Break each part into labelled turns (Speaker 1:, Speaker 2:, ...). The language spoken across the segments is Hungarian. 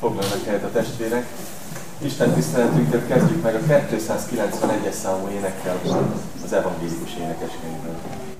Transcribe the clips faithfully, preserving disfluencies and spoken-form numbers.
Speaker 1: Foglalnak helyet a testvérek. Isten tiszteletünket kezdjük meg a kétszázkilencvenegyes számú énekkel az evangélikus énekeskönyvből.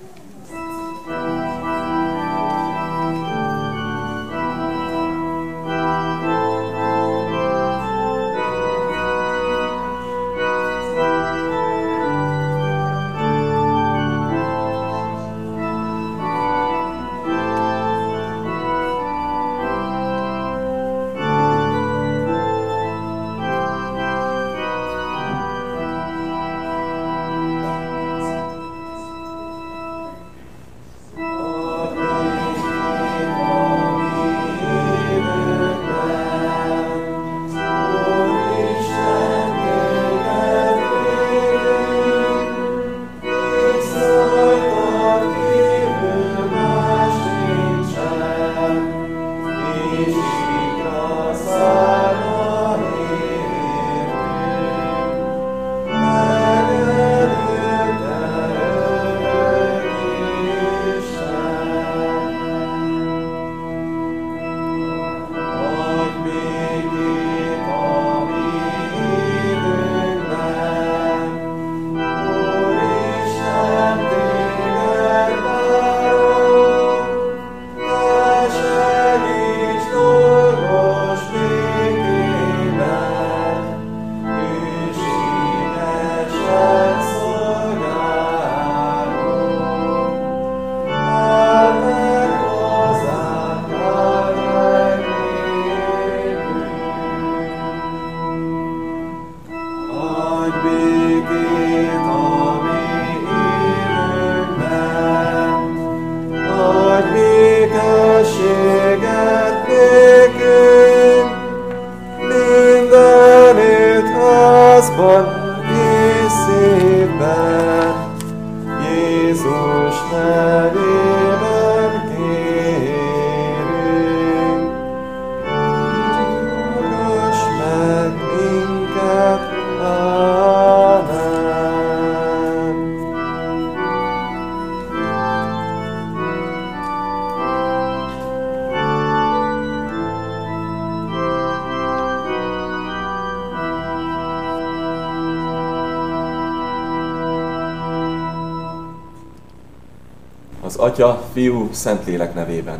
Speaker 1: Az Atya, Fiú, Szentlélek nevében.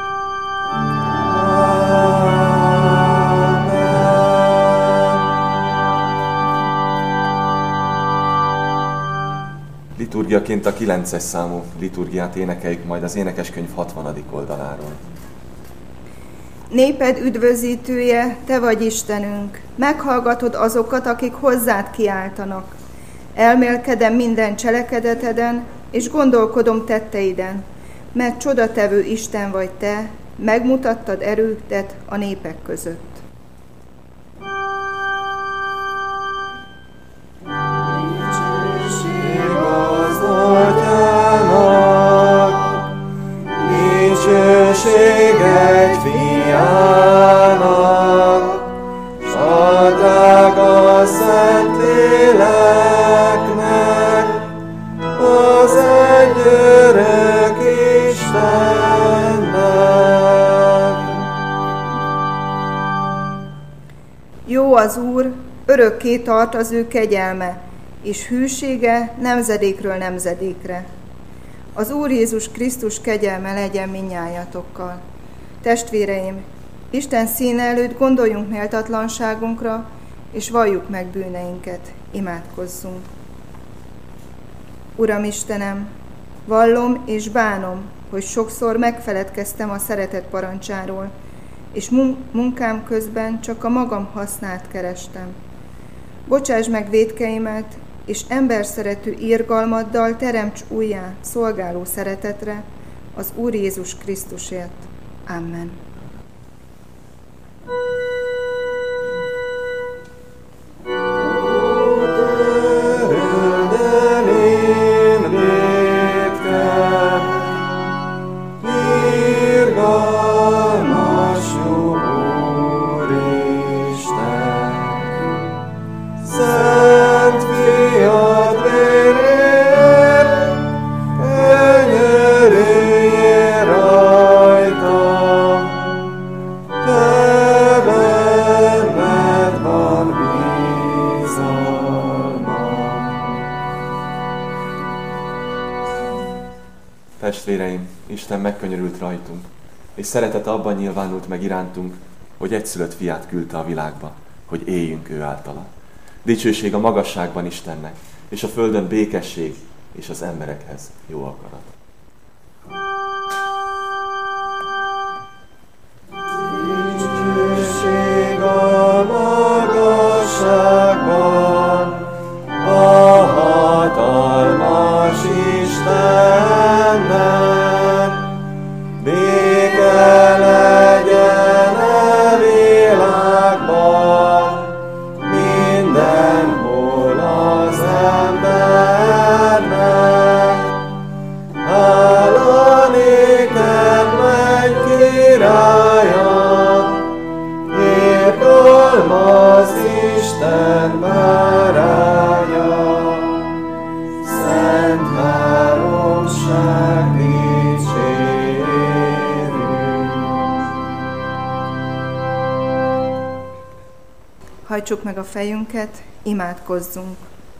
Speaker 1: Liturgiaként a kilences számú liturgiát énekeljük majd az énekeskönyv hatvanadik oldaláról.
Speaker 2: Néped üdvözítője, te vagy Istenünk, meghallgatod azokat, akik hozzád kiáltanak. Elmélkedem minden cselekedeteden, és gondolkodom tetteiden, mert csodatevő Isten vagy te, megmutattad erődet a népek között.
Speaker 3: Dicsőség az Atyának, dicsőség egy Fiának, s a drága Szentléleknek, az egy örök Istennek.
Speaker 2: Jó az Úr, örökké tart az ő kegyelme, és hűsége nemzedékről nemzedékre. Az Úr Jézus Krisztus kegyelme legyen mindnyájatokkal. Testvéreim, Isten színe előtt gondoljunk méltatlanságunkra, és valljuk meg bűneinket, imádkozzunk. Uram Istenem, vallom és bánom, hogy sokszor megfeledkeztem a szeretet parancsáról, és munkám közben csak a magam hasznát kerestem. Bocsáss meg vétkeimet, és emberszerető irgalmaddal teremts újjá szolgáló szeretetre az Úr Jézus Krisztusért. Amen.
Speaker 3: Könyörülj rajtam,
Speaker 1: testvéreim, Isten megkönyörült rajtunk, és szeretete abban nyilvánult meg irántunk, hogy egyszülött fiát küldte a világba, hogy éljünk ő általa. Dicsőség a magasságban Istennek, és a földön békesség, és az emberekhez jó akarat.
Speaker 3: Dicsőség a magasságban, a hatalmas Istennek, béke legyen a világban, mindenhol az embernek. Hála néked, menny királya, irgalmaz Isten báránya, szent háromság dicsérjük.
Speaker 2: Hajtsuk meg a fejünket, imádkozzunk.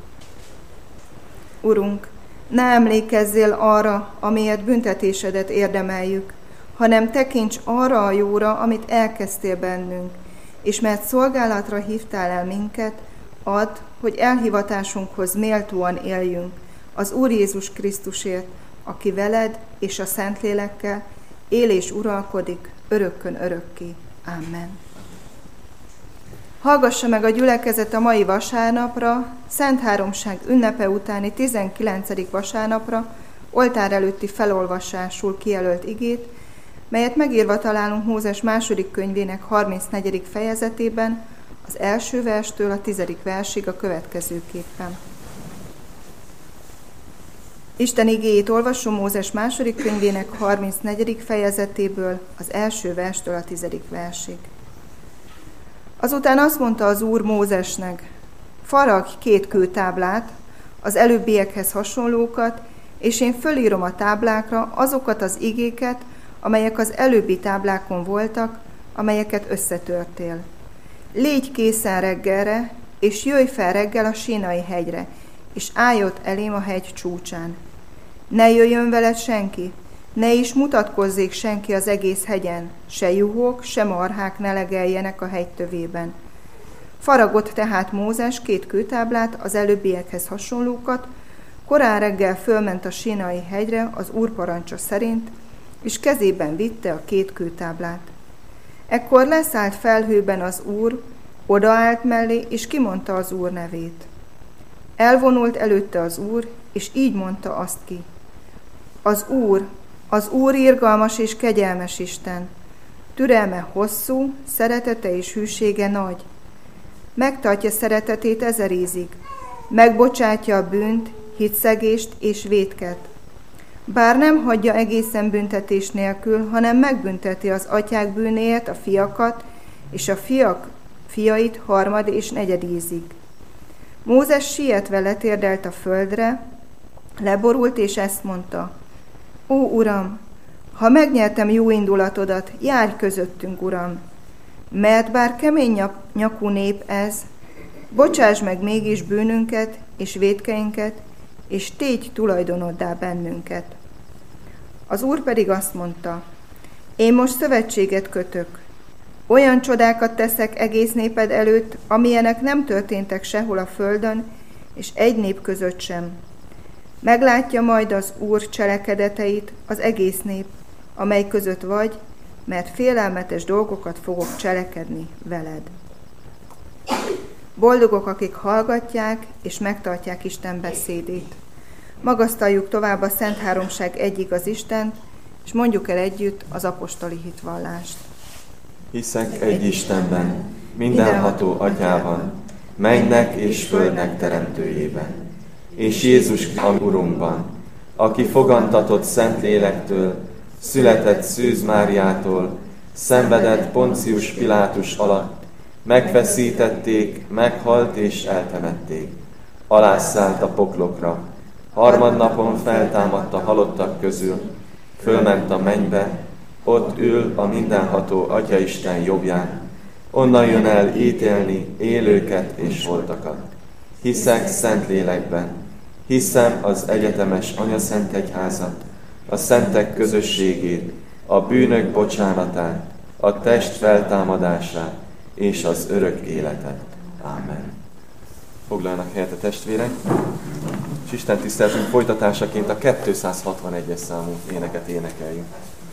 Speaker 2: Urunk, ne emlékezzél arra, amilyet büntetésedet érdemeljük, hanem tekints arra a jóra, amit elkezdtél bennünk, és mert szolgálatra hívtál el minket, add, hogy elhivatásunkhoz méltóan éljünk az Úr Jézus Krisztusért, aki veled és a Szentlélekkel él és uralkodik örökkön örökké. Amen. Hallgassa meg a gyülekezet a mai vasárnapra, Szent Háromság ünnepe utáni tizenkilencedik vasárnapra oltár előtti felolvasásul kijelölt igét, melyet megírva találunk Mózes második könyvének harmincnegyedik fejezetében, az első verstől a tizedik versig a következőképpen. Isten igéjét olvasom Mózes második könyvének harmincnegyedik fejezetéből, az első verstől a tizedik versig. Azután azt mondta az Úr Mózesnek: faragj két kőtáblát, az előbbiekhez hasonlókat, és én fölírom a táblákra azokat az igéket, amelyek az előbbi táblákon voltak, amelyeket összetörtél. Légy készen reggelre, és jöjj fel reggel a Sínai hegyre, és állj ott elém a hegy csúcsán. Ne jöjjön veled senki, ne is mutatkozzék senki az egész hegyen, se juhok, se marhák ne legeljenek a hegy tövében. Faragott tehát Mózes két kőtáblát, az előbbiekhez hasonlókat, korán reggel fölment a Sínai hegyre az Úr parancsa szerint, és kezében vitte a két kőtáblát. Ekkor leszállt felhőben az Úr, odaállt mellé, és kimondta az Úr nevét. Elvonult előtte az Úr, és így mondta azt ki: az Úr, az Úr irgalmas és kegyelmes Isten, türelme hosszú, szeretete és hűsége nagy. Megtartja szeretetét ezer ízig, megbocsátja a bűnt, hitszegést és vétket. Bár nem hagyja egészen büntetés nélkül, hanem megbünteti az atyák bűnéért a fiakat, és a fiak fiait harmad és negyed ízig. Mózes sietve letérdelt a földre, leborult és ezt mondta: ó, Uram, ha megnyertem jó indulatodat, járj közöttünk, Uram, mert bár kemény nyakú nép ez, bocsáss meg mégis bűnünket és vétkeinket, és tégy tulajdonoddá bennünket. Az Úr pedig azt mondta: én most szövetséget kötök, olyan csodákat teszek egész néped előtt, amilyenek nem történtek sehol a földön, és egy nép között sem. Meglátja majd az Úr cselekedeteit az egész nép, amely között vagy, mert félelmetes dolgokat fogok cselekedni veled. Boldogok, akik hallgatják és megtartják Isten beszédét. Magasztaljuk tovább a Szent Háromság egyik az Istent, és mondjuk el együtt az apostoli hitvallást.
Speaker 1: Hiszek egy Istenben, mindenható Atyában, mennynek és földnek teremtőjében, és Jézus a Urunkban, aki fogantatott Szentlélektől, született Szűz Máriától, szenvedett Poncius Pilátus alatt, megfeszítették, meghalt és eltemették. Alászállt a poklokra, harmadnapon feltámadt a halottak közül, fölment a mennybe, ott ül a mindenható Atyaisten jobbján, onnan jön el ítélni élőket és holtakat. Hiszek Szentlélekben, hiszem az egyetemes anyaszentegyházat, a szentek közösségét, a bűnök bocsánatát, a test feltámadását és az örök életet. Ámen. Foglaljanak helyet a testvérek, és Isten tiszteletünk folytatásaként a kétszázhatvanegyes számú éneket énekeljünk.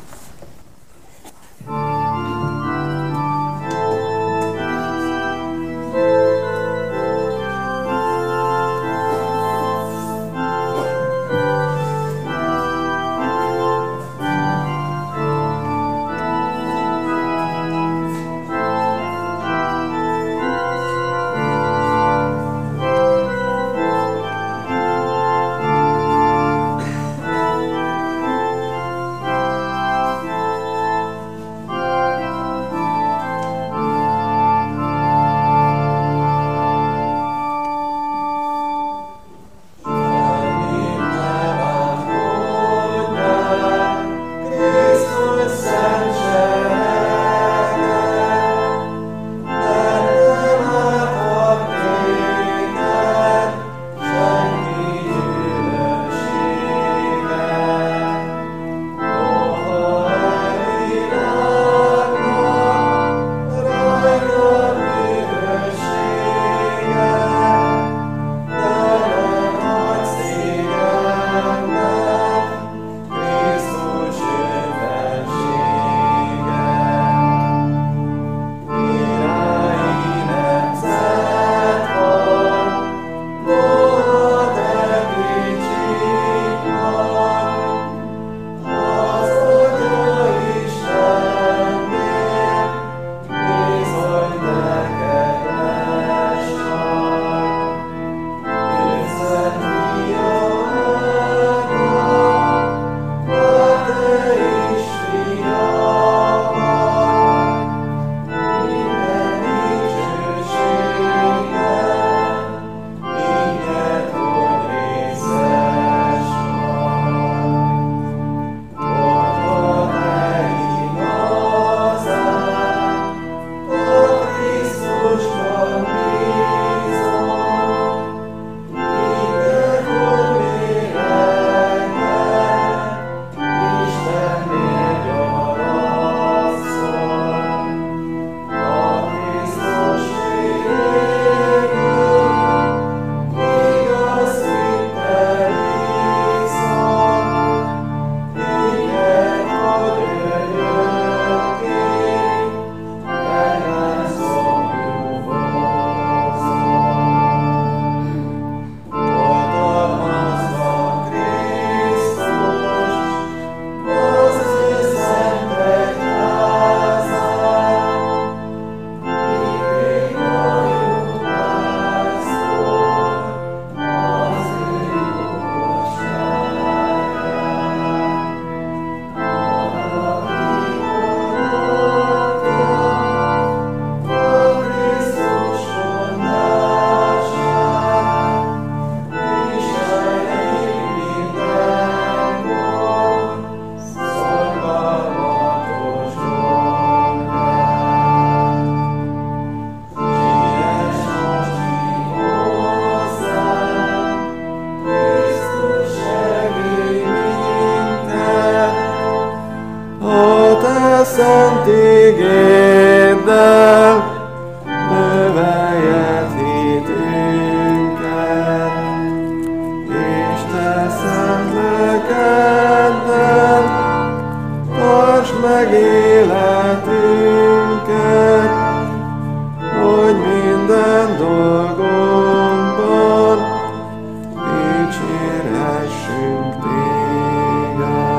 Speaker 3: szent igéddel növeljed hitünket, és te szent lelkeddel tartsd meg életünket, hogy minden dolgunkban dicsérhessünk téged.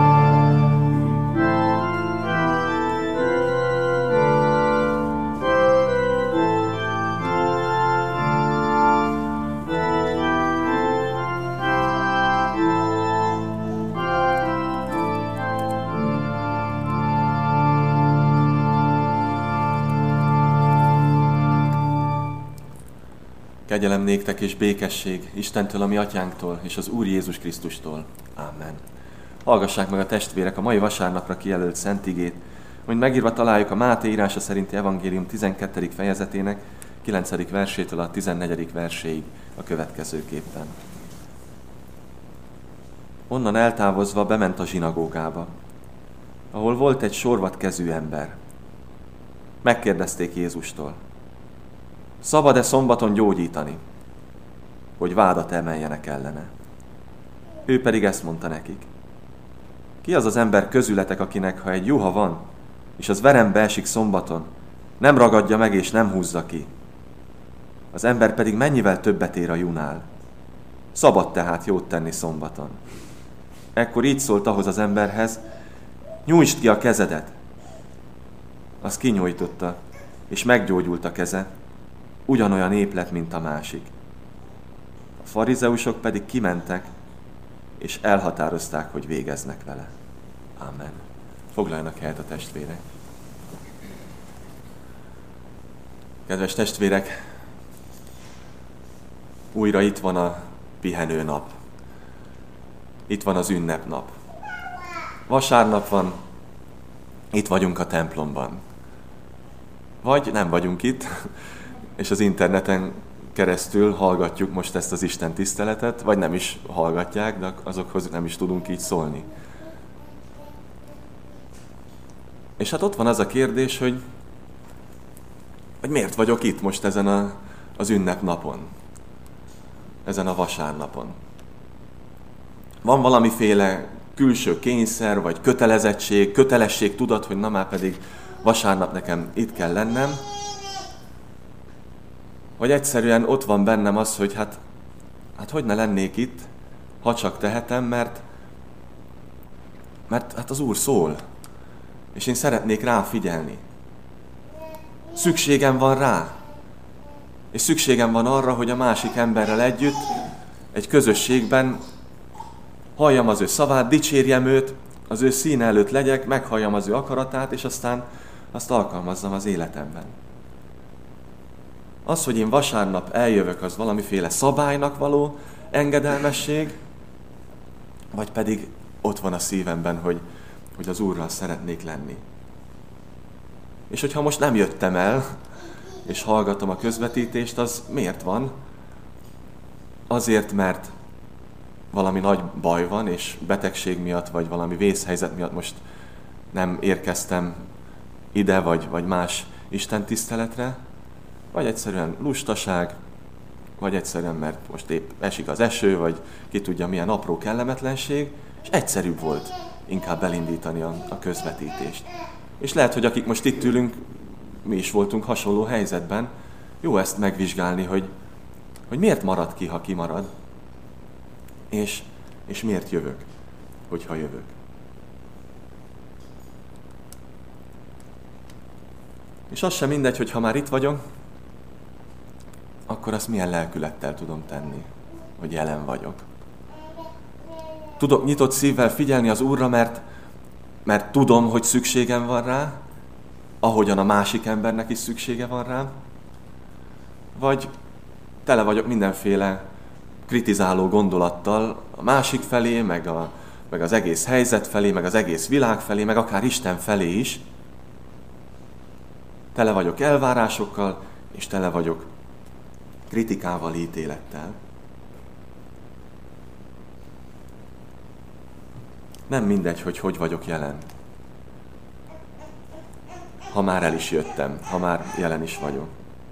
Speaker 1: Kegyelem néktek és békesség Istentől, a mi atyánktól, és az Úr Jézus Krisztustól. Ámen. Hallgassák meg a testvérek a mai vasárnapra kijelölt szent igét, hogy megírva találjuk a Máté írása szerinti evangélium tizenkettedik fejezetének kilencedik versétől a tizennegyedik verséig a következőképpen. onnan eltávozva bement a zsinagógába, ahol volt egy sorvat kezű ember. Megkérdezték Jézustól, szabad-e szombaton gyógyítani, hogy vádat emeljenek ellene? Ő pedig ezt mondta nekik. Ki az az ember közületek, akinek, ha egy juha van, és az verembe esik szombaton, nem ragadja meg és nem húzza ki? Az ember pedig mennyivel többet ér a junál. Szabad tehát jót tenni szombaton. Ekkor így szólt ahhoz az emberhez, nyújtsd ki a kezedet. Az kinyújtotta, és meggyógyult a keze, ugyanolyan ép lett, mint a másik. A farizeusok pedig kimentek, és elhatározták, hogy végeznek vele. Amen. Foglaljanak helyet a testvérek. Kedves testvérek, újra itt van a pihenő nap. Itt van az ünnepnap. Vasárnap van, itt vagyunk a templomban. Vagy nem vagyunk itt, és az interneten keresztül hallgatjuk most ezt az Isten tiszteletet, vagy nem is hallgatják, de azokhoz nem is tudunk így szólni. És hát ott van az a kérdés, hogy, hogy miért vagyok itt most ezen a, az ünnepnapon, ezen a vasárnapon. Van valamiféle külső kényszer, vagy kötelezettség, kötelesség tudat, hogy na már pedig vasárnap nekem itt kell lennem, vagy egyszerűen ott van bennem az, hogy hát, hát hogy ne lennék itt, ha csak tehetem, mert, mert hát az Úr szól, és én szeretnék rá figyelni. Szükségem van rá, és szükségem van arra, hogy a másik emberrel együtt, egy közösségben halljam az ő szavát, dicsérjem őt, az ő színe előtt legyek, meghalljam az ő akaratát, és aztán azt alkalmazzam az életemben. Az, hogy én vasárnap eljövök, az valamiféle szabálynak való engedelmesség, vagy pedig ott van a szívemben, hogy, hogy az Úrral szeretnék lenni. És hogyha most nem jöttem el, és hallgatom a közvetítést, az miért van? Azért, mert valami nagy baj van, és betegség miatt, vagy valami vészhelyzet miatt most nem érkeztem ide, vagy, vagy más istentiszteletre, vagy egyszerűen lustaság, vagy egyszerűen, mert most épp esik az eső, vagy ki tudja milyen apró kellemetlenség, és egyszerűbb volt inkább elindítani a, a közvetítést. És lehet, hogy akik most itt ülünk, mi is voltunk hasonló helyzetben, jó ezt megvizsgálni, hogy, hogy miért marad ki, ha kimarad, és, és miért jövök, hogyha jövök. És az sem mindegy, hogy ha már itt vagyok, akkor azt milyen lelkülettel tudom tenni, hogy jelen vagyok. Tudok nyitott szívvel figyelni az Úrra, mert, mert tudom, hogy szükségem van rá, ahogyan a másik embernek is szüksége van rá, vagy tele vagyok mindenféle kritizáló gondolattal a másik felé, meg, a, meg az egész helyzet felé, meg az egész világ felé, meg akár Isten felé is. Tele vagyok elvárásokkal, és tele vagyok kritikával, ítélettel. Nem mindegy, hogy hogy vagyok jelen. Ha már el is jöttem, ha már jelen is vagyok.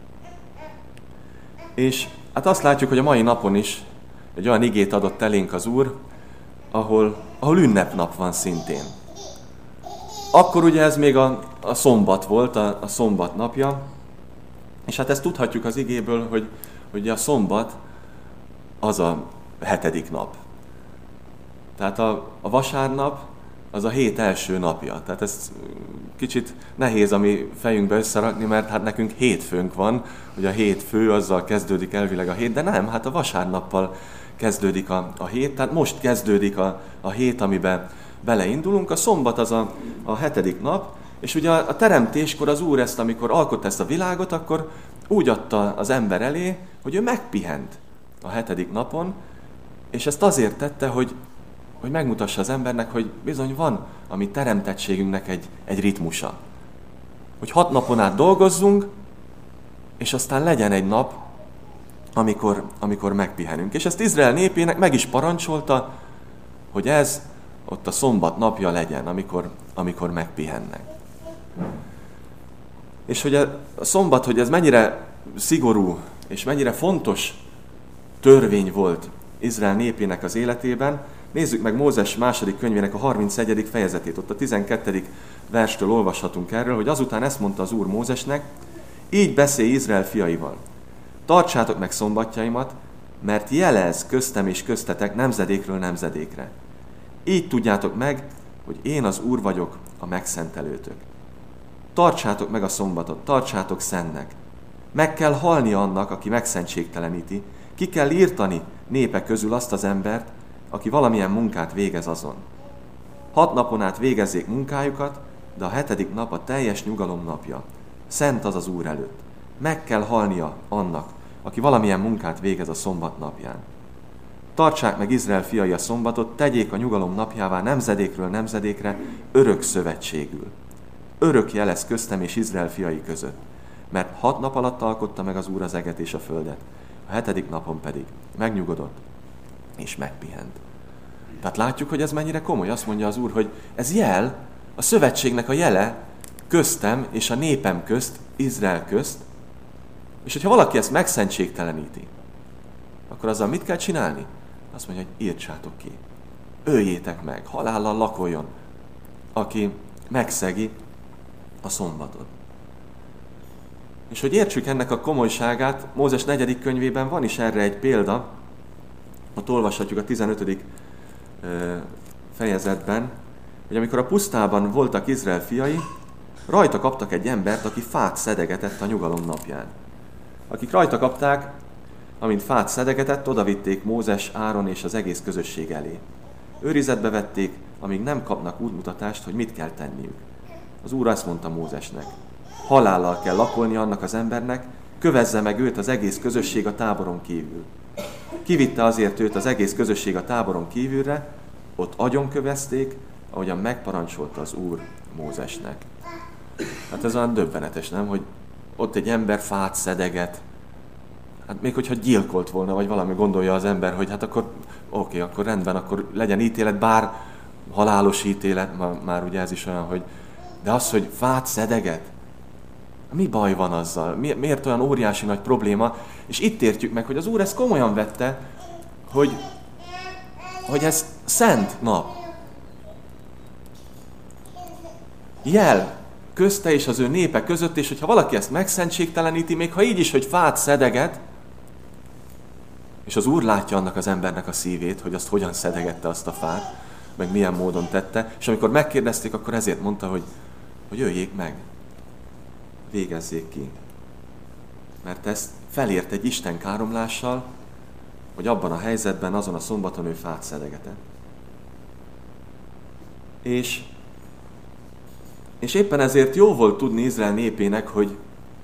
Speaker 1: És hát azt látjuk, hogy a mai napon is egy olyan igét adott elénk az Úr, ahol, ahol ünnepnap van szintén. Akkor ugye ez még a, a szombat volt, a, a szombat napja, és hát ezt tudhatjuk az igéből, hogy, hogy a szombat az a hetedik nap. Tehát a, a vasárnap az a hét első napja. Tehát ez kicsit nehéz a mi fejünkbe összerakni, mert hát nekünk hétfőnk van, hogy a hétfő, azzal kezdődik elvileg a hét, de nem, hát a vasárnappal kezdődik a, a hét, tehát most kezdődik a, a hét, amiben beleindulunk. A szombat az a, a hetedik nap, és ugye a, a teremtéskor az Úr ezt, amikor alkotta ezt a világot, akkor úgy adta az ember elé, hogy ő megpihent a hetedik napon, és ezt azért tette, hogy hogy megmutassa az embernek, hogy bizony van a mi teremtettségünknek egy, egy ritmusa. Hogy hat napon át dolgozzunk, és aztán legyen egy nap, amikor, amikor megpihenünk. És ezt Izrael népének meg is parancsolta, hogy ez ott a szombat napja legyen, amikor, amikor megpihennek. És hogy a szombat, hogy ez mennyire szigorú és mennyire fontos törvény volt Izrael népének az életében, nézzük meg Mózes második könyvének a harmincegyedik fejezetét. Ott a tizenkettedik verstől olvashatunk erről, hogy azután ezt mondta az Úr Mózesnek: így beszélj Izrael fiaival. Tartsátok meg szombatjaimat, mert jelez köztem és köztetek nemzedékről nemzedékre. Így tudjátok meg, hogy én az Úr vagyok, a megszentelőtök. Tartsátok meg a szombatot, tartsátok szentnek. Meg kell halni annak, aki megszentségteleníti, ki kell írtani népek közül azt az embert, aki valamilyen munkát végez azon. Hat napon át végezzék munkájukat, de a hetedik nap a teljes nyugalom napja. Szent az az Úr előtt. Meg kell halnia annak, aki valamilyen munkát végez a szombat napján. Tartsák meg Izrael fiai a szombatot, tegyék a nyugalom napjává nemzedékről nemzedékre örök szövetségül. Örök jel lesz köztem és Izrael fiai között, mert hat nap alatt alkotta meg az Úr az eget és a földet, a hetedik napon pedig megnyugodott és megpihent. Tehát látjuk, hogy ez mennyire komoly. Azt mondja az Úr, hogy ez jel, a szövetségnek a jele köztem és a népem közt, Izrael közt, és hogyha valaki ezt megszentségteleníti, akkor azzal mit kell csinálni? Azt mondja, hogy írtsátok ki. Öljétek meg, halállal lakoljon, aki megszegi a szombatot. És hogy értsük ennek a komolyságát, Mózes negyedik könyvében van is erre egy példa, ott olvashatjuk a tizenötödik fejezetben, hogy amikor a pusztában voltak Izrael fiai, rajta kaptak egy embert, aki fát szedegetett a nyugalom napján. Akik rajta kapták, amint fát szedegetett, odavitték Mózes, Áron és az egész közösség elé. Őrizetbe vették, amíg nem kapnak útmutatást, hogy mit kell tenniük. Az Úr azt mondta Mózesnek: halállal kell lakolni annak az embernek, kövezze meg őt az egész közösség a táboron kívül. Kivitte azért őt az egész közösség a táboron kívülre, ott agyonkövezték, ahogyan megparancsolta az Úr Mózesnek. Hát ez olyan döbbenetes, nem? Hogy ott egy ember fát szedeget. Hát még hogyha gyilkolt volna, vagy valami, gondolja az ember, hogy hát akkor oké, okay, akkor rendben, akkor legyen ítélet, bár halálos ítélet, már, már ugye ez is olyan, hogy de az, hogy fát szedeget, mi baj van azzal? Mi, miért olyan óriási nagy probléma? És itt értjük meg, hogy az Úr ezt komolyan vette, hogy, hogy ez szent nap. Jel közte és az ő népe között, és hogyha valaki ezt megszentségteleníti, még ha így is, hogy fát szedeget, és az Úr látja annak az embernek a szívét, hogy azt hogyan szedegette azt a fát, meg milyen módon tette, és amikor megkérdezték, akkor ezért mondta, hogy, hogy öljék meg, végezzék ki. Mert ezt felért egy Isten káromlással, hogy abban a helyzetben, azon a szombaton ő fát szedegetett. És, és éppen ezért jó volt tudni Izrael népének, hogy,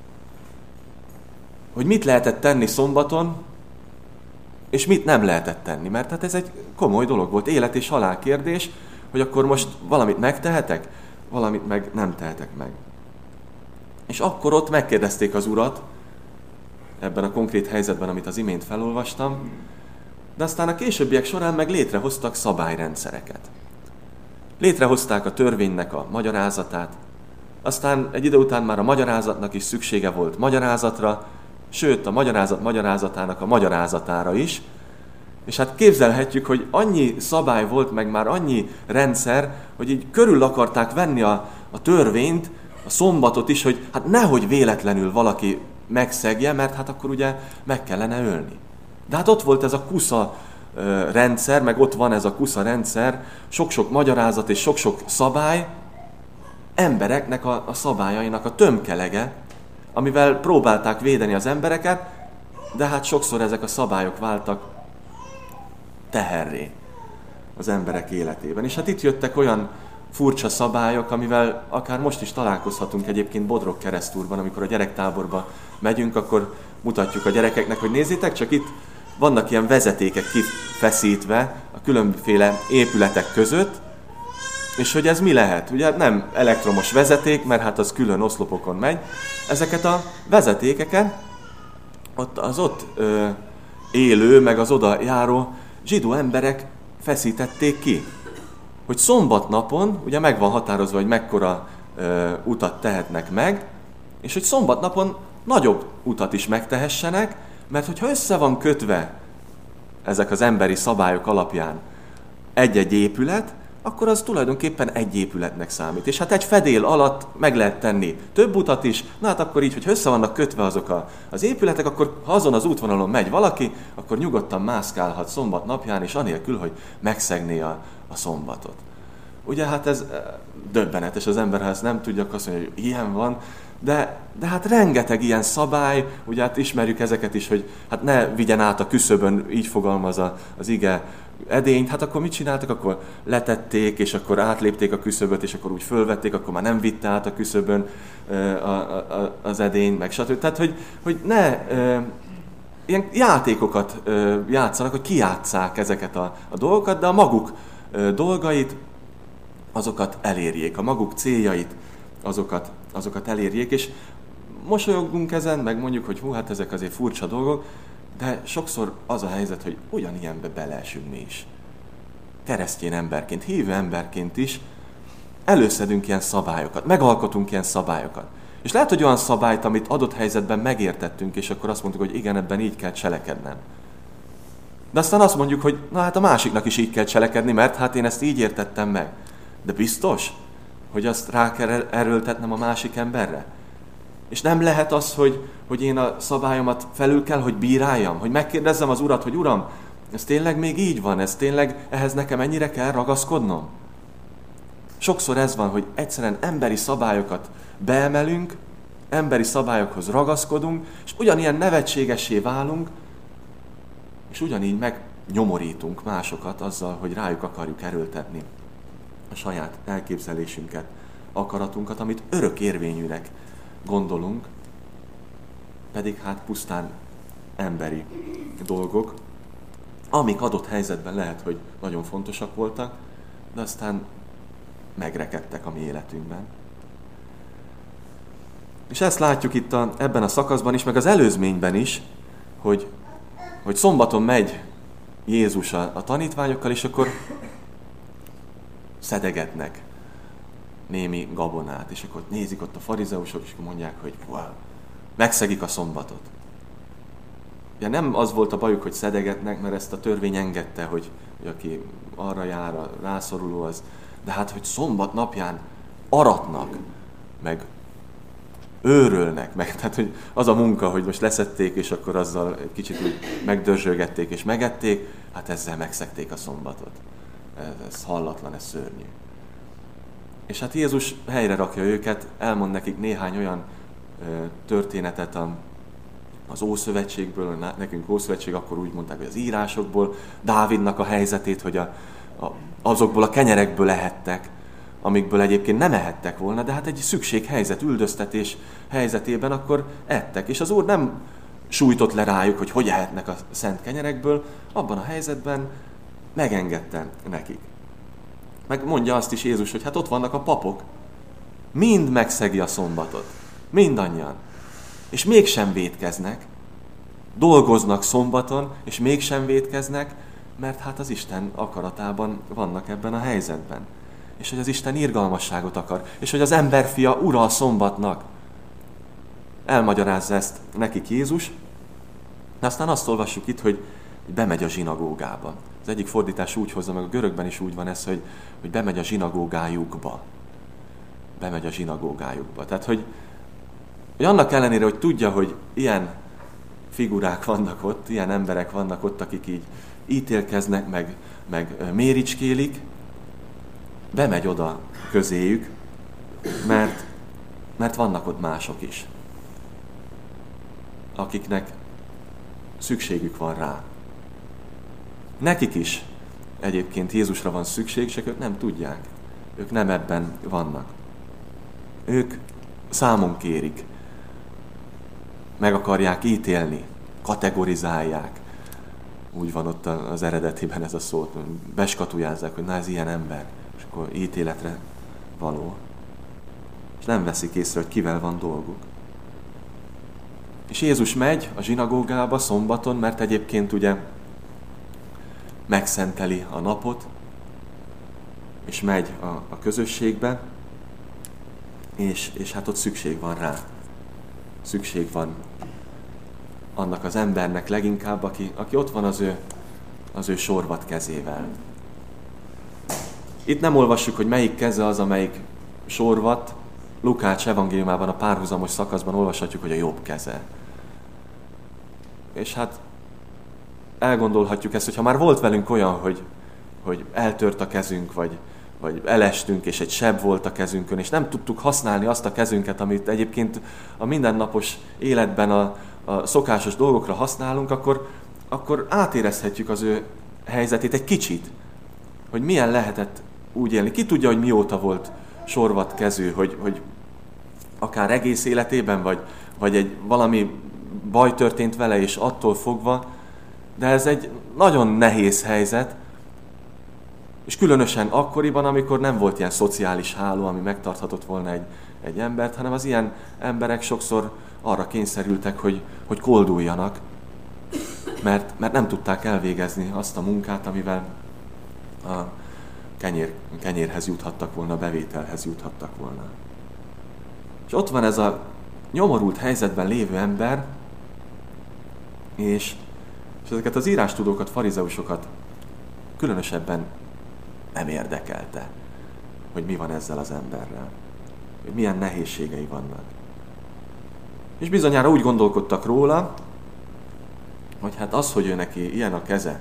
Speaker 1: hogy mit lehetett tenni szombaton, és mit nem lehetett tenni. Mert hát ez egy komoly dolog volt, élet és halál kérdés, hogy akkor most valamit megtehetek, valamit meg nem tehetek meg. És akkor ott megkérdezték az Urat, ebben a konkrét helyzetben, amit az imént felolvastam, de aztán a későbbiek során meg létrehoztak szabályrendszereket. Létrehozták a törvénynek a magyarázatát, aztán egy idő után már a magyarázatnak is szüksége volt magyarázatra, sőt a magyarázat magyarázatának a magyarázatára is, és hát képzelhetjük, hogy annyi szabály volt, meg már annyi rendszer, hogy így körül akarták venni a, a törvényt, a szombatot is, hogy hát nehogy véletlenül valaki megszegje, mert hát akkor ugye meg kellene ölni. De hát ott volt ez a kusza rendszer, meg ott van ez a kusza rendszer, sok-sok magyarázat és sok-sok szabály, embereknek a, a szabályainak a tömkelege, amivel próbálták védeni az embereket, de hát sokszor ezek a szabályok váltak teherré az emberek életében. És hát itt jöttek olyan furcsa szabályok, amivel akár most is találkozhatunk egyébként Bodrog Keresztúrban, amikor a gyerektáborba megyünk, akkor mutatjuk a gyerekeknek, hogy nézzétek, csak itt vannak ilyen vezetékek kifeszítve a különféle épületek között, és hogy ez mi lehet? Ugye nem elektromos vezeték, mert hát az külön oszlopokon megy. Ezeket a vezetékeket ott az ott ö, élő, meg az oda járó zsidó emberek feszítették ki. Hogy szombatnapon, ugye meg van határozva, hogy mekkora ö, utat tehetnek meg, és hogy szombatnapon nagyobb utat is megtehessenek, mert hogyha össze van kötve ezek az emberi szabályok alapján egy-egy épület, akkor az tulajdonképpen egy épületnek számít. És hát egy fedél alatt meg lehet tenni több utat is, na hát akkor így, hogy össze vannak kötve azok a, az épületek, akkor ha azon az útvonalon megy valaki, akkor nyugodtan mászkálhat szombat napján, és anélkül, hogy megszegné a, a szombatot. Ugye hát ez döbbenetes, az ember, ha ezt nem tudja, azt mondja, hogy ilyen van, de, de hát rengeteg ilyen szabály, ugye hát ismerjük ezeket is, hogy hát ne vigyen át a küszöbön, így fogalmaz az ige edényt, hát akkor mit csináltak? Akkor letették, és akkor átlépték a küszöböt, és akkor úgy fölvették, akkor már nem vitte át a küszöbön az edényt, meg stb. Tehát, hogy, hogy ne ilyen játékokat játszanak, hogy kijátsszák ezeket a, a dolgokat, de a maguk dolgait, azokat elérjék, a maguk céljait, azokat, azokat elérjék, és mosolygunk ezen, meg mondjuk, hogy hú, hát ezek azért furcsa dolgok, de sokszor az a helyzet, hogy ugyanilyenbe beleesünk mi is. Keresztény emberként, hívő emberként is előszedünk ilyen szabályokat, megalkotunk ilyen szabályokat. És lehet, hogy olyan szabályt, amit adott helyzetben megértettünk, és akkor azt mondtuk, hogy igen, ebben így kell cselekednem. De aztán azt mondjuk, hogy na hát a másiknak is így kell cselekedni, mert hát én ezt így értettem meg. De biztos, hogy azt rá kell erőltetnem a másik emberre? És nem lehet az, hogy, hogy én a szabályomat felül kell, hogy bíráljam, hogy megkérdezzem az Urat, hogy Uram, ez tényleg még így van, ez tényleg ehhez nekem ennyire kell ragaszkodnom? Sokszor ez van, hogy egyszerűen emberi szabályokat beemelünk, emberi szabályokhoz ragaszkodunk, és ugyanilyen nevetségessé válunk, és ugyanígy megnyomorítunk másokat azzal, hogy rájuk akarjuk erőltetni a saját elképzelésünket, akaratunkat, amit örök érvényűnek gondolunk, pedig hát pusztán emberi dolgok, amik adott helyzetben lehet, hogy nagyon fontosak voltak, de aztán megrekedtek a mi életünkben. És ezt látjuk itt a, ebben a szakaszban is, meg az előzményben is, hogy, hogy szombaton megy Jézus a, a tanítványokkal, és akkor szedegetnek némi gabonát, és akkor nézik ott a farizeusok, és mondják, hogy wow, megszegik a szombatot. Ja, nem az volt a bajuk, hogy szedegetnek, mert ezt a törvény engedte, hogy, hogy aki arra jár, a rászoruló az, de hát, hogy szombat napján aratnak, meg őrölnek, meg, tehát, hogy az a munka, hogy most leszették, és akkor azzal kicsit úgy megdörzsölgették és megették, hát ezzel megszegték a szombatot. Ez, ez hallatlan, ez szörnyű. És hát Jézus helyre rakja őket, elmond nekik néhány olyan ö, történetet a, az Ószövetségből, nekünk Ószövetség, akkor úgy mondták, hogy az írásokból, Dávidnak a helyzetét, hogy a, a, azokból a kenyerekből ehettek, amikből egyébként nem ehettek volna, de hát egy szükséghelyzet, üldöztetés helyzetében akkor ettek. És az Úr nem sújtott le rájuk, hogy hogy ehetnek a szent kenyerekből, abban a helyzetben megengedte nekik. Meg mondja azt is Jézus, hogy hát ott vannak a papok, mind megszegi a szombatot, mindannyian. És mégsem vétkeznek, dolgoznak szombaton, és mégsem vétkeznek, mert hát az Isten akaratában vannak ebben a helyzetben. És hogy az Isten irgalmasságot akar, és hogy az emberfia ura a szombatnak. Elmagyarázza ezt nekik Jézus, de aztán azt olvassuk itt, hogy bemegy a zsinagógába. Az egyik fordítás úgy hozza, meg a görögben is úgy van ez, hogy, hogy bemegy a zsinagógájukba. Bemegy a zsinagógájukba. Tehát, hogy, hogy annak ellenére, hogy tudja, hogy ilyen figurák vannak ott, ilyen emberek vannak ott, akik így ítélkeznek, meg, meg méricskélik, bemegy oda közéjük, mert, mert vannak ott mások is, akiknek szükségük van rá. Nekik is egyébként Jézusra van szükség, csak ők nem tudják. Ők nem ebben vannak. Ők számon kérik, meg akarják ítélni, kategorizálják. Úgy van ott az eredetiben ez a szó, beskatujázzák, hogy na ez ilyen ember, és akkor ítéletre való. És nem veszik észre, hogy kivel van dolguk. És Jézus megy a zsinagógába szombaton, mert egyébként ugye megszenteli a napot, és megy a, a közösségbe, és, és hát ott szükség van rá. Szükség van annak az embernek leginkább, aki, aki ott van az ő, az ő sorvat kezével. Itt nem olvassuk, hogy melyik keze az, amelyik sorvat. Lukács evangéliumában a párhuzamos szakaszban olvashatjuk, hogy a jobb keze. És hát elgondolhatjuk ezt, hogy ha már volt velünk olyan, hogy, hogy eltört a kezünk, vagy, vagy elestünk, és egy seb volt a kezünkön, és nem tudtuk használni azt a kezünket, amit egyébként a mindennapos életben a, a szokásos dolgokra használunk, akkor, akkor átérezhetjük az ő helyzetét egy kicsit, hogy milyen lehetett úgy élni. Ki tudja, hogy mióta volt sorvat kezű, hogy, hogy akár egész életében, vagy, vagy egy valami baj történt vele, és attól fogva, de ez egy nagyon nehéz helyzet, és különösen akkoriban, amikor nem volt ilyen szociális háló, ami megtarthatott volna egy, egy embert, hanem az ilyen emberek sokszor arra kényszerültek, hogy, hogy kolduljanak, mert, mert nem tudták elvégezni azt a munkát, amivel a kenyér, kenyérhez juthattak volna, bevételhez juthattak volna. És ott van ez a nyomorult helyzetben lévő ember, és, és ezeket az írástudókat, farizeusokat különösebben nem érdekelte, hogy mi van ezzel az emberrel, hogy milyen nehézségei vannak. És bizonyára úgy gondolkodtak róla, hogy hát az, hogy ő neki ilyen a keze,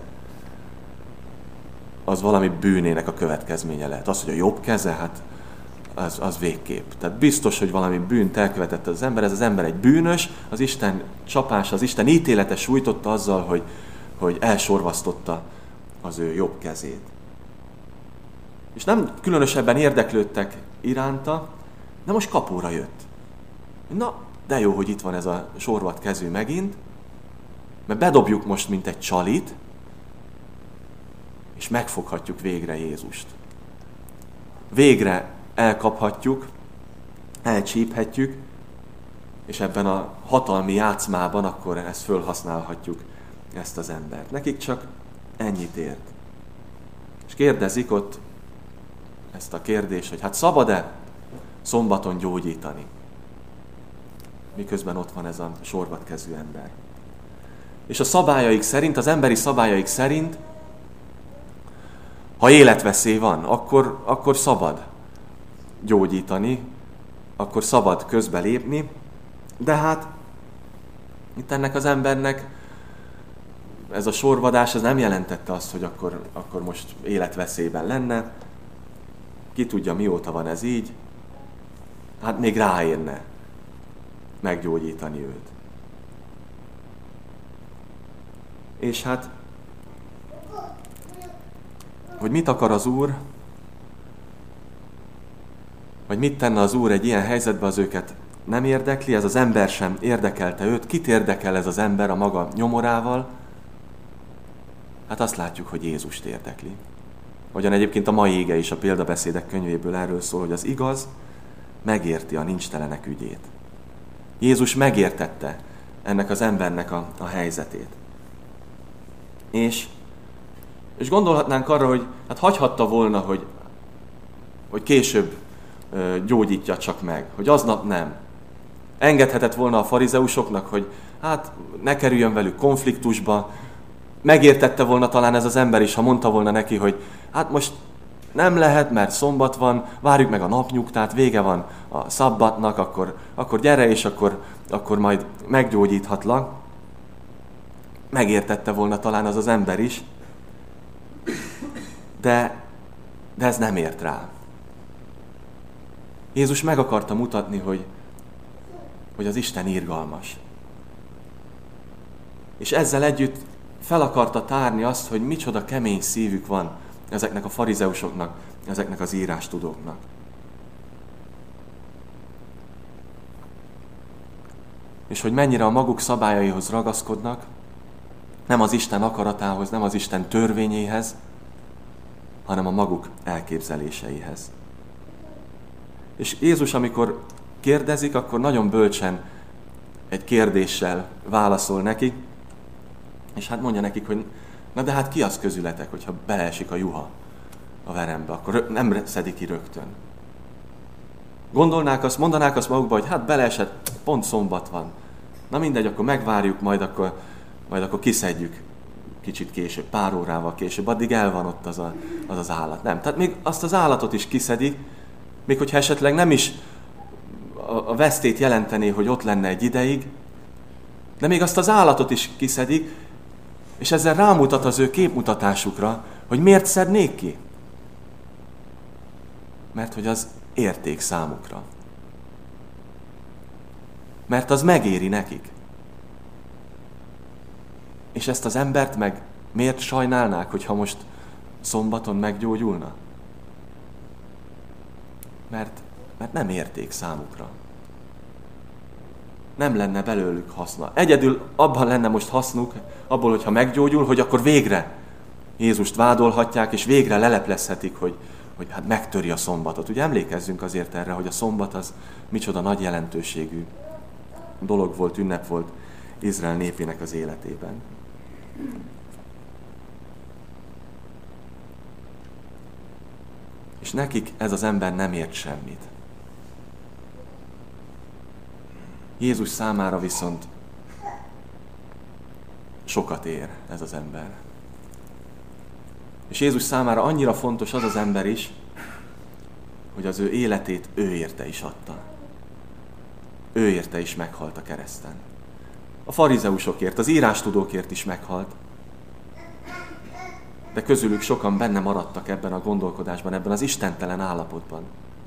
Speaker 1: az valami bűnének a következménye lehet. Az, hogy a jobb keze, hát az, az végképp. Tehát biztos, hogy valami bűnt elkövetett az ember, ez az ember egy bűnös, az Isten csapása, az Isten ítélete sújtotta azzal, hogy, hogy elsorvasztotta az ő jobb kezét. És nem különösebben érdeklődtek iránta, de most kapóra jött. Na, de jó, hogy itt van ez a sorvat kezű megint, mert bedobjuk most, mint egy csalit, és megfoghatjuk végre Jézust. Végre elkaphatjuk, elcsíphetjük, és ebben a hatalmi játszmában akkor ezt fölhasználhatjuk, ezt az embert. Nekik csak ennyit ért. És kérdezik ott ezt a kérdést, hogy hát szabad-e szombaton gyógyítani? Miközben ott van ez a sorvatkezű ember. És a szabályaik szerint, az emberi szabályaik szerint, ha életveszély van, akkor, akkor szabad gyógyítani, akkor szabad közbelépni, de hát itt ennek az embernek ez a sorvadás, ez nem jelentette azt, hogy akkor, akkor most életveszélyben lenne. Ki tudja, mióta van ez így, hát még ráérne meggyógyítani őt. És hát, hogy mit akar az Úr, vagy mit tenne az Úr egy ilyen helyzetben, az őket nem érdekli, ez az ember sem érdekelte őt. Kit érdekel ez az ember a maga nyomorával? Hát azt látjuk, hogy Jézust érdekli. Hogyan egyébként a mai ége is a példabeszédek könyvéből erről szól, hogy az igaz megérti a nincstelenek ügyét. Jézus megértette ennek az embernek a, a helyzetét. És, és gondolhatnánk arra, hogy hát hagyhatta volna, hogy, hogy később ö, gyógyítja csak meg, hogy aznap nem. Engedhetett volna a farizeusoknak, hogy hát ne kerüljön velük konfliktusba. Megértette volna talán ez az ember is, ha mondta volna neki, hogy hát most nem lehet, mert szombat van, várjuk meg a napnyugtát, vége van a szabbatnak, akkor, akkor gyere, és akkor, akkor majd meggyógyíthatlak. Megértette volna talán az az ember is, de, de ez nem ért rá. Jézus meg akarta mutatni, hogy, hogy az Isten irgalmas. És ezzel együtt fel akarta tárni azt, hogy micsoda kemény szívük van ezeknek a farizeusoknak, ezeknek az írástudóknak. És hogy mennyire a maguk szabályaihoz ragaszkodnak, nem az Isten akaratához, nem az Isten törvényéhez, hanem a maguk elképzeléseihez. És Jézus, amikor kérdezik, akkor nagyon bölcsen egy kérdéssel válaszol nekik, és hát mondja nekik, hogy Na de hát ki az közületek, hogyha beleesik a juha a verembe, akkor nem szedik ki rögtön. Gondolnák azt, mondanák azt magukba, hogy hát beleesett, pont szombat van. Na mindegy, akkor megvárjuk, majd akkor, majd akkor kiszedjük kicsit később, pár órával később, addig el van ott az, a, az az állat. Nem, tehát még azt az állatot is kiszedik, még hogyha esetleg nem is a, a vesztét jelentené, hogy ott lenne egy ideig, de még azt az állatot is kiszedik, és ezzel rámutat az ő képmutatásukra, hogy miért szednék ki? Mert hogy az érték számukra. Mert az megéri nekik. És ezt az embert meg miért sajnálnák, hogyha most szombaton meggyógyulna? Mert, mert nem érték számukra. Nem lenne belőlük haszna. Egyedül abban lenne most hasznuk, abból, hogyha meggyógyul, hogy akkor végre Jézust vádolhatják, és végre leleplezhetik, hogy, hogy hát megtöri a szombatot. Ugye emlékezzünk azért erre, hogy a szombat az micsoda nagy jelentőségű dolog volt, ünnep volt Izrael népének az életében. És nekik ez az ember nem ért semmit. Jézus számára viszont sokat ér ez az ember. És Jézus számára annyira fontos az az ember is, hogy az ő életét ő érte is adta. Ő érte is meghalt a kereszten. A farizeusokért, az írástudókért is meghalt. De közülük sokan benne maradtak ebben a gondolkodásban, ebben az istentelen állapotban.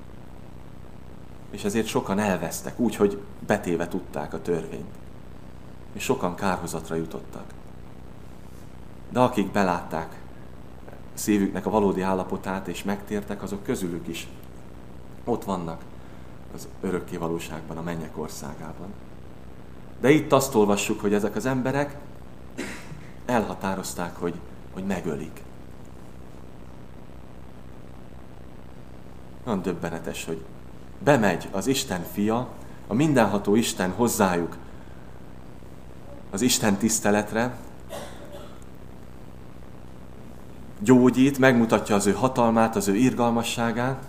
Speaker 1: És ezért sokan elvesztek, úgy, hogy betéve tudták a törvényt. És sokan kárhozatra jutottak. De akik belátták szívüknek a valódi állapotát, és megtértek, azok közülük is ott vannak az örökké valóságban, a mennyek országában. De itt azt olvassuk, hogy ezek az emberek elhatározták, hogy, hogy megölik. Nagyon döbbenetes, hogy bemegy az Isten fia, a mindenható Isten hozzájuk az Isten tiszteletre, gyógyít, megmutatja az ő hatalmát, az ő irgalmasságát,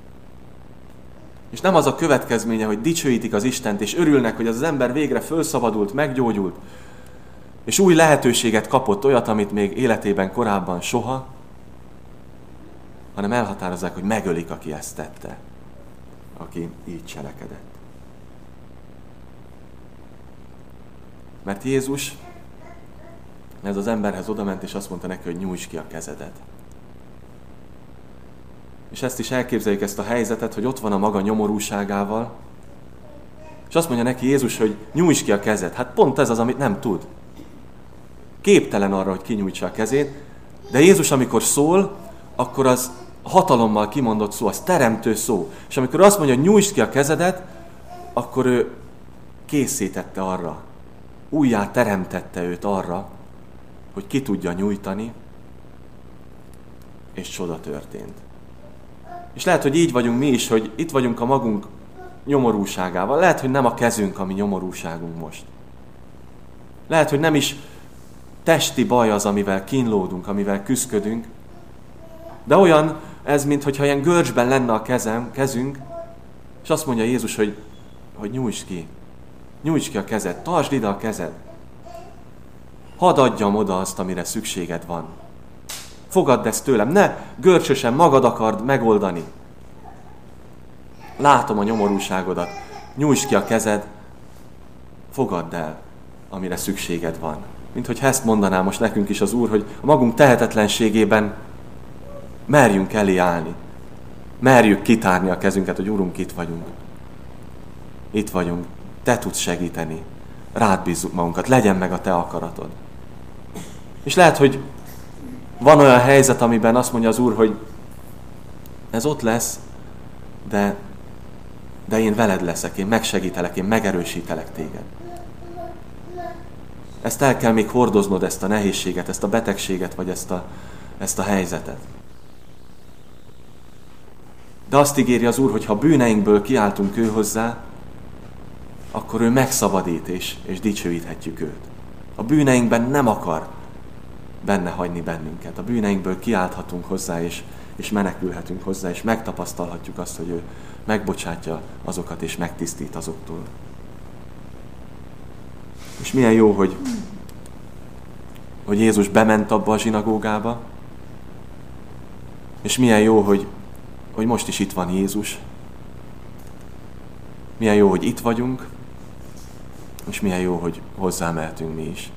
Speaker 1: és nem az a következménye, hogy dicsőítik az Istent, és örülnek, hogy az, az ember végre fölszabadult, meggyógyult, és új lehetőséget kapott, olyat, amit még életében korábban soha, hanem elhatározzák, hogy megölik, aki ezt tette, aki így cselekedett. Mert Jézus ez az emberhez odament, és azt mondta neki, hogy nyújtsd ki a kezedet. És ezt is elképzeljük, ezt a helyzetet, hogy ott van a maga nyomorúságával, és azt mondja neki Jézus, hogy nyújtsd ki a kezed. Hát pont ez az, amit nem tud. Képtelen arra, hogy kinyújtsa a kezét, de Jézus, amikor szól, akkor az hatalommal kimondott szó, az teremtő szó. És amikor azt mondja, hogy nyújtsd ki a kezedet, akkor ő készítette arra, újjá teremtette őt arra, hogy ki tudja nyújtani, és csoda történt. És lehet, hogy így vagyunk mi is, hogy itt vagyunk a magunk nyomorúságával. Lehet, hogy nem a kezünk a mi nyomorúságunk most. Lehet, hogy nem is testi baj az, amivel kínlódunk, amivel küszködünk, de olyan ez, mintha ilyen görcsben lenne a kezem, kezünk, és azt mondja Jézus, hogy, hogy nyújtsd ki. Nyújtsd ki a kezed, tartsd ide a kezed. Hadd adjam oda azt, amire szükséged van. Fogadd ezt tőlem, ne görcsösen magad akard megoldani. Látom a nyomorúságodat, nyújtsd ki a kezed, fogadd el, amire szükséged van. Mint hogy ezt mondaná most nekünk is az Úr, hogy a magunk tehetetlenségében merjünk elé állni. Merjük kitárni a kezünket, hogy Urunk, itt vagyunk. Itt vagyunk, Te tudsz segíteni. Rád bízzuk magunkat, legyen meg a Te akaratod. És lehet, hogy van olyan helyzet, amiben azt mondja az Úr, hogy ez ott lesz, de, de én veled leszek, én megsegítelek, én megerősítelek téged. Ezt el kell még hordoznod, ezt a nehézséget, ezt a betegséget, vagy ezt a, ezt a helyzetet. De azt ígéri az Úr, hogy ha bűneinkből kiáltunk ő hozzá, akkor ő megszabadít és, és dicsőíthetjük őt. A bűneinkben nem akar benne hagyni bennünket. A bűneinkből kiálthatunk hozzá, és, és menekülhetünk hozzá, és megtapasztalhatjuk azt, hogy ő megbocsátja azokat, és megtisztít azoktól. És milyen jó, hogy, hogy Jézus bement abba a zsinagógába, és milyen jó, hogy, hogy most is itt van Jézus. Milyen jó, hogy itt vagyunk, és milyen jó, hogy hozzámehetünk mi is.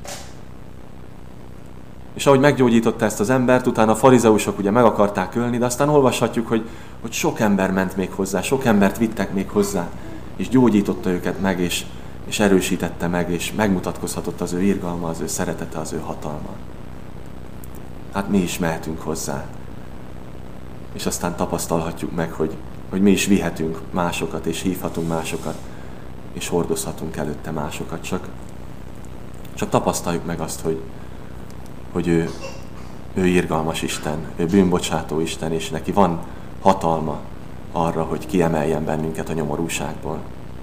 Speaker 1: És ahogy meggyógyította ezt az embert, utána a farizeusok ugye meg akarták ölni, de aztán olvashatjuk, hogy, hogy sok ember ment még hozzá, sok embert vittek még hozzá, és gyógyította őket meg, és, és erősítette meg, és megmutatkozhatott az ő irgalma, az ő szeretete, az ő hatalma. Hát mi is mehetünk hozzá. És aztán tapasztalhatjuk meg, hogy, hogy mi is vihetünk másokat, és hívhatunk másokat, és hordozhatunk előtte másokat. Csak, csak tapasztaljuk meg azt, hogy, hogy ő, ő irgalmas Isten, ő bűnbocsátó Isten, és neki van hatalma arra, hogy kiemeljen bennünket a nyomorúságból.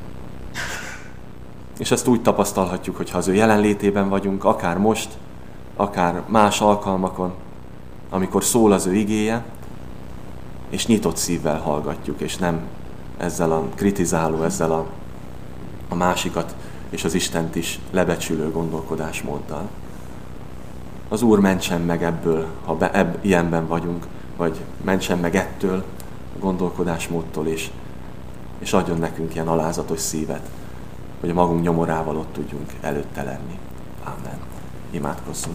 Speaker 1: És ezt úgy tapasztalhatjuk, hogy ha az ő jelenlétében vagyunk, akár most, akár más alkalmakon, amikor szól az ő igéje, és nyitott szívvel hallgatjuk, és nem ezzel a kritizáló, ezzel a, a másikat és az Istent is lebecsülő gondolkodásmóddal. Az Úr mentsen meg ebből, ha be, ebb, ilyenben vagyunk, vagy mentsen meg ettől a gondolkodásmódtól is, és adjon nekünk ilyen alázatos szívet, hogy a magunk nyomorával ott tudjunk előtte lenni. Amen. Imádkozzunk.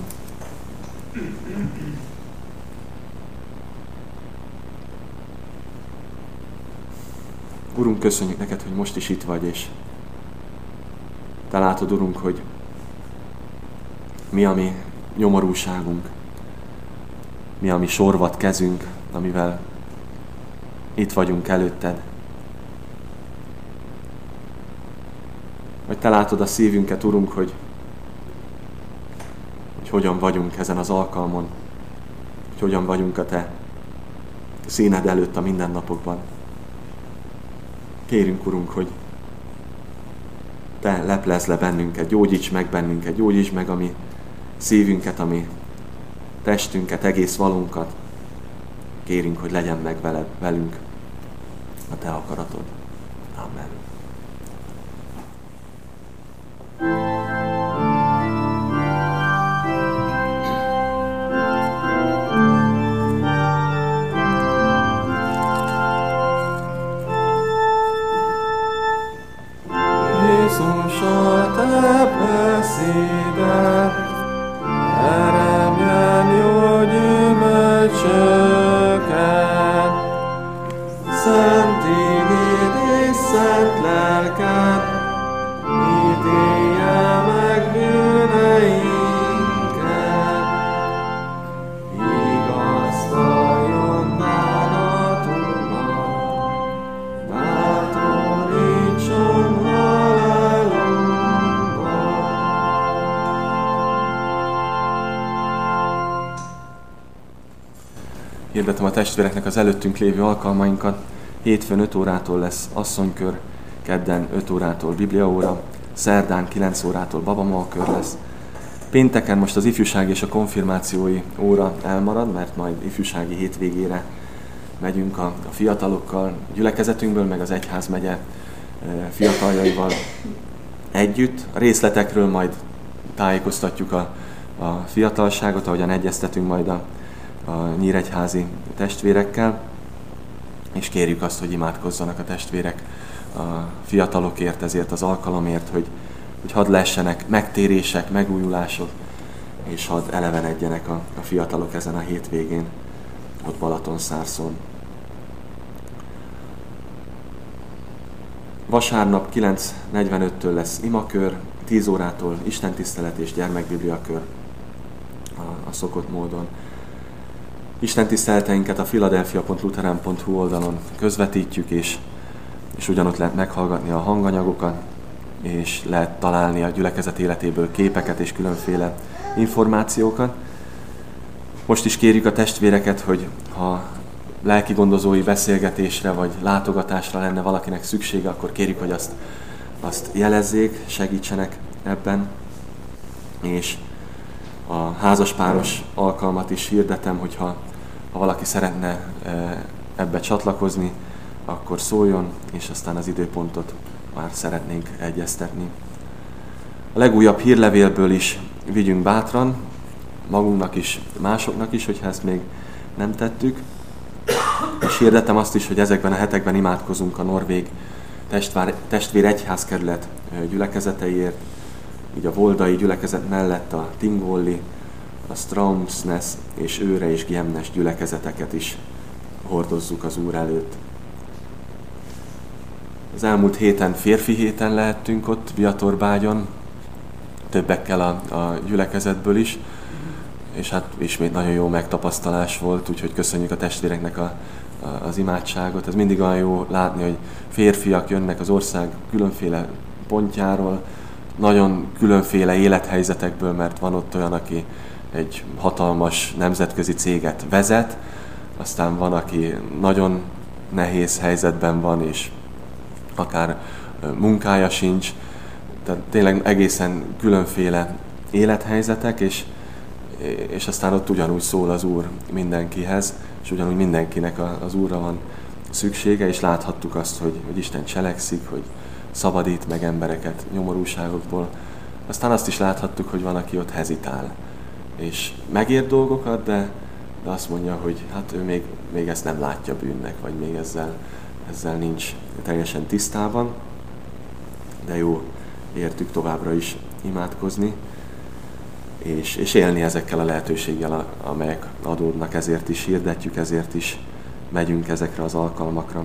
Speaker 1: Urunk, köszönjük neked, hogy most is itt vagy, és te látod, Urunk, hogy mi a mi nyomorúságunk, mi a mi sorvat kezünk, amivel itt vagyunk előtted. Hogy te látod a szívünket, Urunk, hogy, hogy hogyan vagyunk ezen az alkalmon, hogy hogyan vagyunk a te színed előtt a mindennapokban. Kérünk, Urunk, hogy te leplezd le bennünket, gyógyíts meg bennünket, gyógyíts meg a mi szívünket, a mi testünket, egész valunkat. Kérünk, hogy legyen meg veled, velünk a te akaratod. Amen.
Speaker 3: Jézus, a te beszéded teremjen jó gyümölcsöket. Szent igéd és szent lelked ítélje meg bűneinket. Vigasztaljon bánatunkban, bátorítson
Speaker 1: Hirdetem a testvéreknek az előttünk lévő alkalmainkat. Hétfőn öt órától lesz asszonykör, kedden öt órától bibliaóra, szerdán kilenc órától babamaakör lesz. Pénteken most az ifjúság és a konfirmációi óra elmarad, mert majd ifjúsági hétvégére megyünk a, a fiatalokkal, gyülekezetünkből, meg az egyházmegye fiataljaival együtt. A részletekről majd tájékoztatjuk a, a fiatalságot, ahogyan egyeztetünk majd a a nyíregyházi testvérekkel, és kérjük azt, hogy imádkozzanak a testvérek a fiatalokért, ezért az alkalomért, hogy, hogy hadd lessenek megtérések, megújulások, és hadd elevenedjenek a, a fiatalok ezen a hétvégén, ott Balatonszárszón. Vasárnap kilenc negyvenöttől lesz imakör, tíz órától istentisztelet és gyermekbibliakör a, a szokott módon. Isten tiszteleteinket a philadelphia pont lutheran pont hu oldalon közvetítjük, és, és ugyanott lehet meghallgatni a hanganyagokat, és lehet találni a gyülekezet életéből képeket és különféle információkat. Most is kérjük a testvéreket, hogy ha lelkigondozói beszélgetésre vagy látogatásra lenne valakinek szüksége, akkor kérjük, hogy azt, azt jelezzék, segítsenek ebben, és a házaspáros alkalmat is hirdetem, hogyha ha valaki szeretne ebbe csatlakozni, akkor szóljon, és aztán az időpontot már szeretnénk egyeztetni. A legújabb hírlevélből is vigyünk bátran, magunknak is, másoknak is, hogyha ezt még nem tettük. És hirdetem azt is, hogy ezekben a hetekben imádkozunk a norvég testvár, testvér egyházkerület gyülekezeteiért, így a voldai gyülekezet mellett a Tingolli, a Straumsnes és Őre és Gjemnes gyülekezeteket is hordozzuk az Úr előtt. Az elmúlt héten férfi héten lehettünk ott Viatorbágyon, többekkel a, a gyülekezetből is, és hát ismét nagyon jó megtapasztalás volt, úgyhogy köszönjük a testvéreknek a, a, az imádságot. Ez mindig olyan jó látni, hogy férfiak jönnek az ország különféle pontjáról, nagyon különféle élethelyzetekből, mert van ott olyan, aki egy hatalmas nemzetközi céget vezet, aztán van, aki nagyon nehéz helyzetben van, és akár munkája sincs, tehát tényleg egészen különféle élethelyzetek, és, és aztán ott ugyanúgy szól az Úr mindenkihez, és ugyanúgy mindenkinek az Úrra van szüksége, és láthattuk azt, hogy, hogy Isten cselekszik, hogy szabadít meg embereket nyomorúságokból. Aztán azt is láthattuk, hogy van, aki ott hezitál, és megért dolgokat, de, de azt mondja, hogy hát ő még, még ezt nem látja bűnnek, vagy még ezzel, ezzel nincs teljesen tisztában, de jó értük továbbra is imádkozni, és, és élni ezekkel a lehetőséggel, amelyek adódnak, ezért is hirdetjük, ezért is megyünk ezekre az alkalmakra.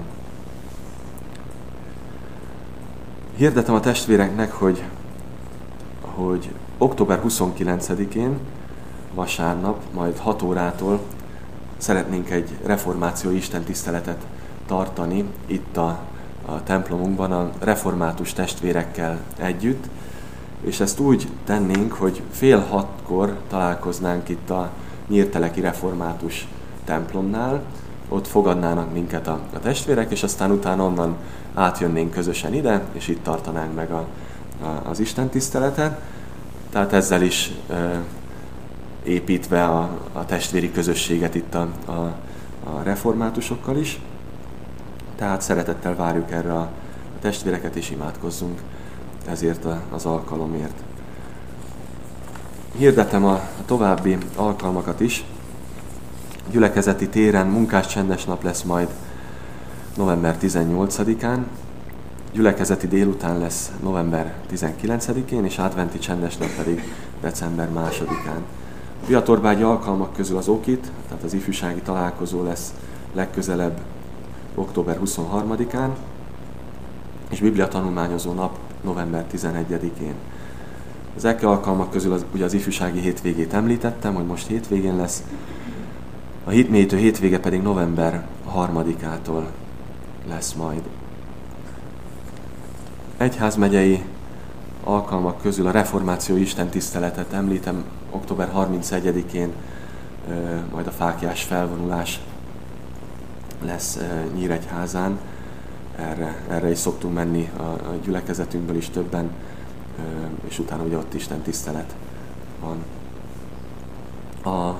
Speaker 1: Hirdetem a testvéreknek, hogy, hogy október huszonkilencedikén, vasárnap, majd hat órától szeretnénk egy reformációi istentiszteletet tartani itt a, a templomunkban a református testvérekkel együtt, és ezt úgy tennénk, hogy fél hatkor találkoznánk itt a Nyírteleki református templomnál, ott fogadnának minket a, a testvérek, és aztán utána onnan átjönnénk közösen ide, és itt tartanánk meg a, a, az istentiszteletet. Tehát ezzel is e, építve a, a testvéri közösséget itt a, a, a reformátusokkal is. Tehát szeretettel várjuk erre a, a testvéreket, és imádkozzunk ezért a, az alkalomért. Hirdetem a, a további alkalmakat is. Gyülekezeti téren munkás csendes nap lesz majd november tizennyolcadikán, gyülekezeti délután lesz november tizenkilencedikén, és adventi csendes nap pedig december másodikán. Viatorbágyi alkalmak közül az okit, tehát az ifjúsági találkozó lesz legközelebb október huszonharmadikán, és Biblia tanulmányozó nap november tizenegyedikén. Az eke alkalmak közül az, ugye az ifjúsági hétvégét említettem, hogy most hétvégén lesz, a hitmélyítő hétvége pedig november harmadikától lesz majd. Egyházmegyei alkalmak közül a reformáció istentiszteletet említem, október harmincegyedikén majd a fáklyás felvonulás lesz Nyíregyházán. Erre, erre is szoktunk menni a, a gyülekezetünkből is többen, és utána ugye ott istentisztelet van. A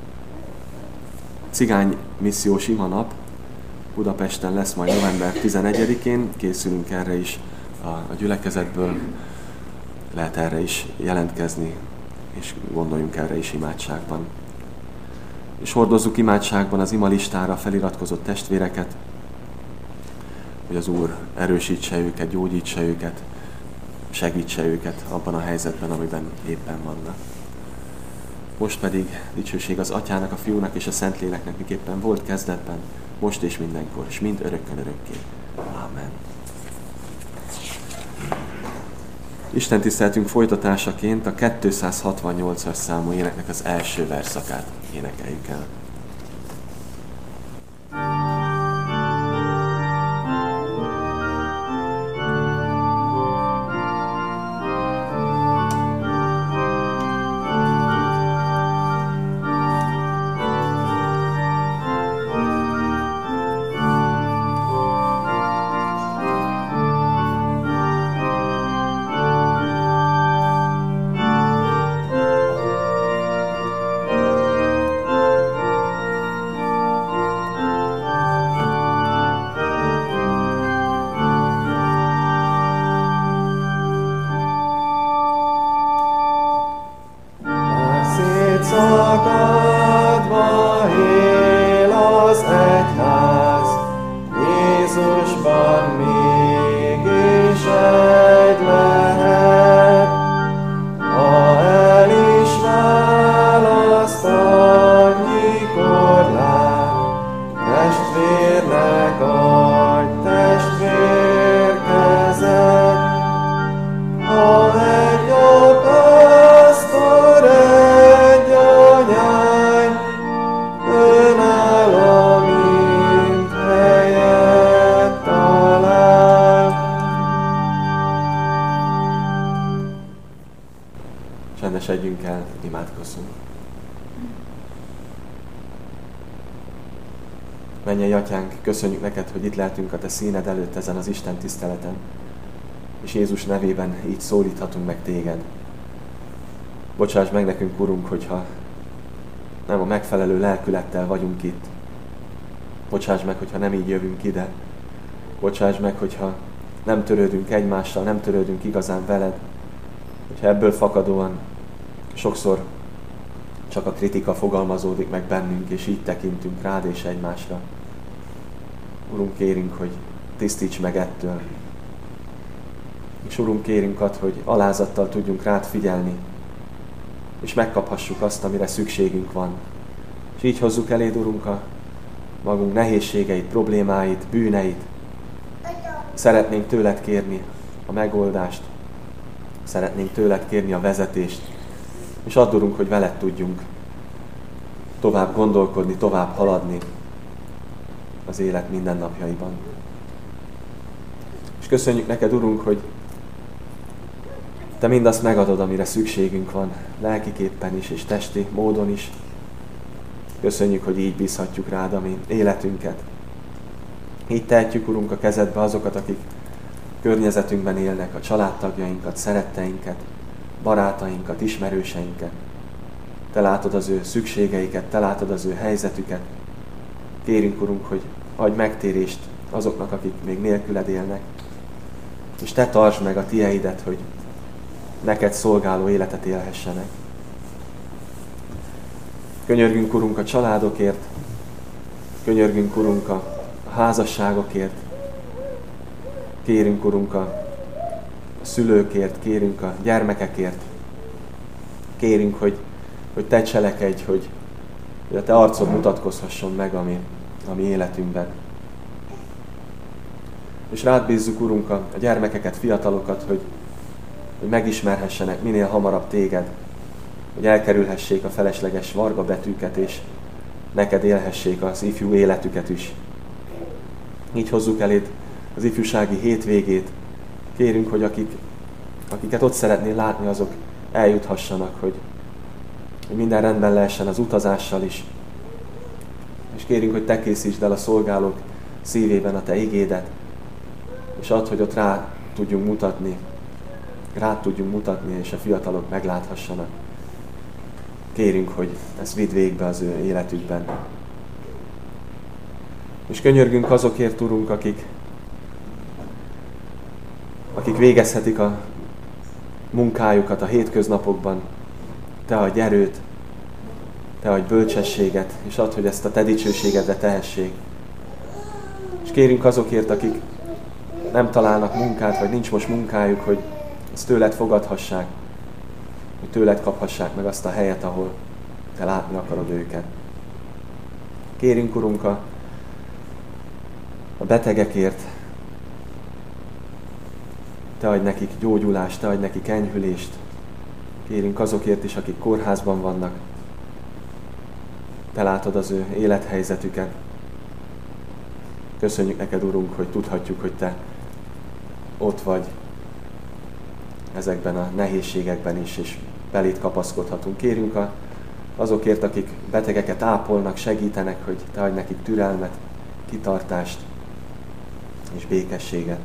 Speaker 1: cigány missziós imanap Budapesten lesz majd november tizenegyedikén, készülünk erre is a, a gyülekezetből, lehet erre is jelentkezni, és gondoljunk erre is imádságban. És hordozzuk imádságban az imalistára feliratkozott testvéreket, hogy az Úr erősítse őket, gyógyítse őket, segítse őket abban a helyzetben, amiben éppen vannak. Most pedig dicsőség az Atyának, a Fiúnak és a Szentléleknek, miképpen volt kezdetben, most és mindenkor, és mind örökkön örökké. Amen. Isten tiszteltünk folytatásaként a kétszázhatvannyolcas számú éneknek az első verszakát énekeljük el.
Speaker 3: Amen. szakadva él az egyház, Jézusban mégis egy lehet. Ha el is választ annyi korlát, testvérnek adj testvérkezet. Ha egy a pásztor, egy anyány, önáll, amint helyet talál.
Speaker 1: Csendesedjünk el, imádkozzunk. Mennyei Atyánk, köszönjük neked, hogy itt lehetünk a te színed előtt ezen az Isten tiszteleten, és Jézus nevében így szólíthatunk meg téged. Bocsáss meg nekünk, Urunk, hogyha nem a megfelelő lelkülettel vagyunk itt. Bocsáss meg, hogyha nem így jövünk ide. Bocsáss meg, hogyha nem törődünk egymással, nem törődünk igazán veled. Hogyha ebből fakadóan sokszor csak a kritika fogalmazódik meg bennünk, és így tekintünk rád és egymásra. Urunk, kérünk, hogy tisztíts meg ettől. És Urunk, kérünk ad, hogy alázattal tudjunk rád figyelni, és megkaphassuk azt, amire szükségünk van. És így hozzuk eléd, Urunk, a magunk nehézségeit, problémáit, bűneit. Szeretnénk tőled kérni a megoldást, szeretnénk tőled kérni a vezetést, és add, Urunk, hogy veled tudjunk tovább gondolkodni, tovább haladni az élet mindennapjaiban. És köszönjük neked, Urunk, hogy te mindazt megadod, amire szükségünk van, lelkiképpen is és testi módon is. Köszönjük, hogy így bízhatjuk rád a mi életünket. Így tehetjük, Urunk, a kezedbe azokat, akik környezetünkben élnek, a családtagjainkat, szeretteinket, barátainkat, ismerőseinket. Te látod az ő szükségeiket, te látod az ő helyzetüket. Kérünk, Urunk, hogy adj megtérést azoknak, akik még nélküled élnek, és te tartsd meg a tieidet, hogy neked szolgáló életet élhessenek. Könyörgünk, Urunk, a családokért, könyörgünk, Urunk, a házasságokért, kérünk, Urunk, a szülőkért, kérünk a gyermekekért, kérünk, hogy, hogy te cselekedj, hogy, hogy a te arcod mutatkozhasson meg a mi, a mi életünkben. És rád bízzuk, Urunk, a gyermekeket, fiatalokat, hogy, hogy megismerhessenek minél hamarabb téged, hogy elkerülhessék a felesleges varga betűket, és neked élhessék az ifjú életüket is. Így hozzuk eléd az ifjúsági hétvégét. Kérünk, hogy akik, akiket ott szeretnél látni, azok eljuthassanak, hogy, hogy minden rendben lehessen az utazással is. És kérünk, hogy te készítsd el a szolgálók szívében a te igédet, és add, hogy ott rá tudjunk mutatni, rá tudjunk mutatni, és a fiatalok megláthassanak. Kérünk, hogy ezt vidd végbe az ő életükben. És könyörgünk azokért, Urunk, akik, akik végezhetik a munkájukat a hétköznapokban. Te adj erőt, te adj bölcsességet, és add, hogy ezt a te dicsőségedre tehessék. És kérünk azokért, akik nem találnak munkát, vagy nincs most munkájuk, hogy ezt tőled fogadhassák, hogy tőled kaphassák meg azt a helyet, ahol te látni akarod őket. Kérünk, Urunk, a, a betegekért, te adj nekik gyógyulást, te adj nekik enyhülést. Kérünk azokért is, akik kórházban vannak. Te látod az ő élethelyzetüket. Köszönjük neked, Urunk, hogy tudhatjuk, hogy te ott vagy ezekben a nehézségekben is, és beléd kapaszkodhatunk. Kérünk a, azokért, akik betegeket ápolnak, segítenek, hogy te adj nekik türelmet, kitartást és békességet.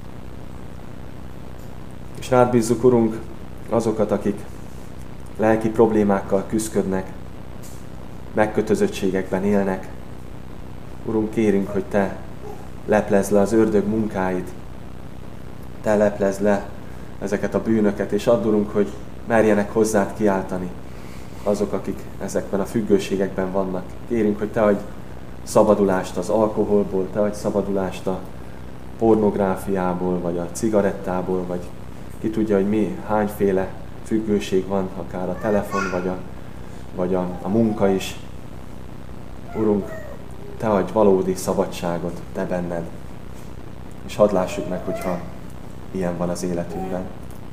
Speaker 1: És rád bízzuk, Urunk, azokat, akik lelki problémákkal küszködnek, megkötözöttségekben élnek. Urunk, kérünk, hogy te leplezd le az ördög munkáit, te leplezd le ezeket a bűnöket, és add, Urunk, hogy merjenek hozzád kiáltani. azok, akik ezekben a függőségekben vannak. Kérünk, hogy Te adj szabadulást az alkoholból, Te adj szabadulást a pornográfiából, vagy a cigarettából, vagy ki tudja, hogy mi, hányféle függőség van, akár a telefon, vagy a, vagy a, a munka is. Urunk, Te adj valódi szabadságot, Te benned. És hadd lássuk meg, hogyha ilyen van az életünkben.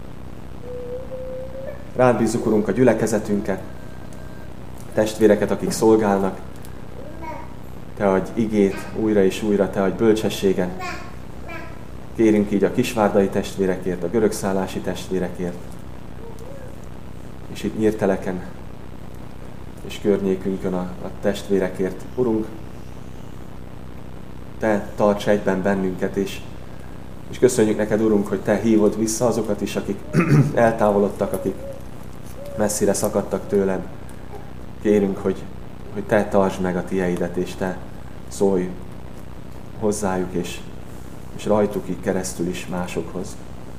Speaker 1: Rád bízzuk, Urunk, a gyülekezetünket, a testvéreket, akik szolgálnak. Te adj igét újra és újra, Te adj bölcsességet. Kérünk így a kisvárdai testvérekért, a görögszállási testvérekért, és itt Nyírteleken és környékünkön a, a testvérekért. Urunk, Te tarts egyben bennünket, és, és köszönjük neked, Urunk, hogy Te hívod vissza azokat is, akik eltávolodtak, akik messzire szakadtak tőled. Kérünk, hogy, hogy Te tartsd meg a tieidet, és Te szólj hozzájuk, és, és rajtuk így keresztül is másokhoz.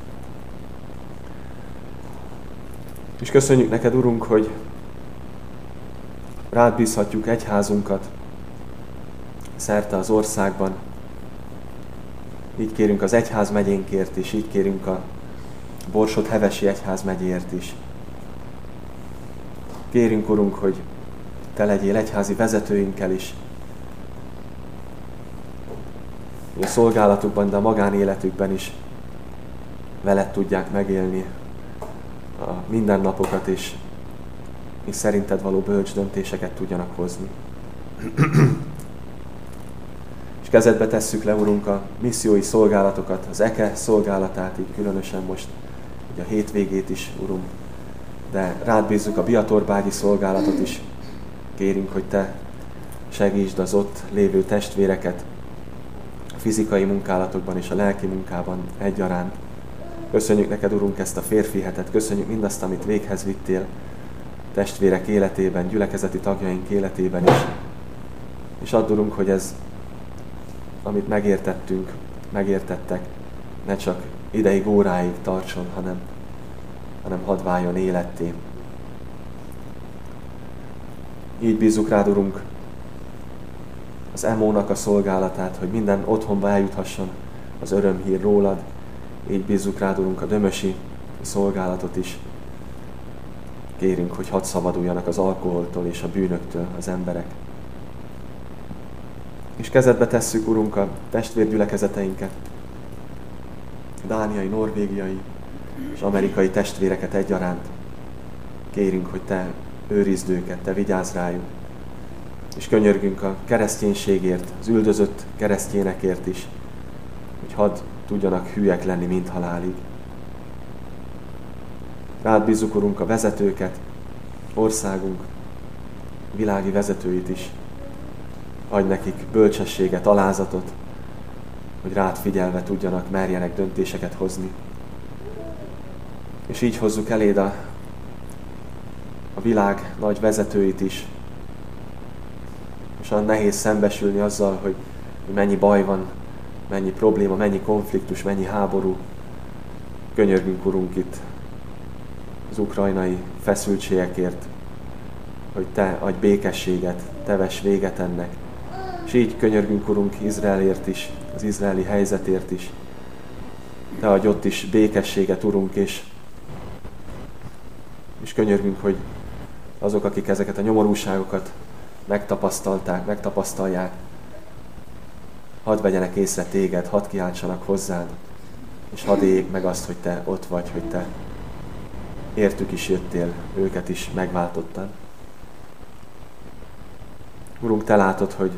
Speaker 1: És köszönjük neked, Urunk, hogy rád bízhatjuk egyházunkat szerte az országban. Így kérünk az egyházmegyénkért is, így kérünk a Borsod-Hevesi egyházmegyéért is. Kérünk, Urunk, hogy Te legyél egyházi vezetőinkkel is, hogy a szolgálatukban, de a magánéletükben is veled tudják megélni a mindennapokat, és, és szerinted való bölcs döntéseket tudjanak hozni. És kezedbe tesszük le, Urunk, a missziói szolgálatokat, az é ká e szolgálatát, így különösen most így a hétvégét is, Urunk. De rád bízzuk a Biatorbágyi szolgálatot is. Kérünk, hogy Te segítsd az ott lévő testvéreket a fizikai munkálatokban és a lelki munkában egyaránt. Köszönjük neked, Urunk, ezt a férfi hetet, köszönjük mindazt, amit véghez vittél testvérek életében, gyülekezeti tagjaink életében is. És add, Urunk, hogy ez, amit megértettünk, megértettek, ne csak ideig, óráig tartson, hanem, hanem hadd váljon életté. Így bízzuk rád, Urunk, az emónak a szolgálatát, hogy minden otthonba eljuthasson az örömhír rólad. Így bízzuk rád, Urunk, a dömösi szolgálatot is. Kérünk, hogy hadd szabaduljanak az alkoholtól és a bűnöktől az emberek. És kezedbe tesszük, Urunk, a testvérgyülekezeteinket, dániai, norvégiai és amerikai testvéreket egyaránt. Kérünk, hogy Te őrizd őket, Te vigyázz rájuk. És könyörgünk a kereszténységért, az üldözött keresztényekért is, hogy hadd tudjanak hűek lenni mind halálig. Rád bízzuk, Urunk, a vezetőket, országunk világi vezetőit is. Adj nekik bölcsességet, alázatot, hogy rád figyelve tudjanak, merjenek döntéseket hozni. És így hozzuk eléd a, a világ nagy vezetőit is. És olyan nehéz szembesülni azzal, hogy, hogy mennyi baj van, mennyi probléma, mennyi konfliktus, mennyi háború. Könyörgünk, Urunk, itt az ukrajnai feszültségekért, hogy Te adj békességet, Te vess véget ennek. És így könyörgünk, Urunk, Izraelért is, az izraeli helyzetért is. Te adj ott is békességet, Urunk, és, és könyörgünk, hogy azok, akik ezeket a nyomorúságokat megtapasztalták, megtapasztalják, hadd vegyenek észre Téged, hadd kiáltsanak hozzád, és hadd éljék meg azt, hogy Te ott vagy, hogy Te értük is jöttél, őket is megváltottad. Urunk, Te látod, hogy,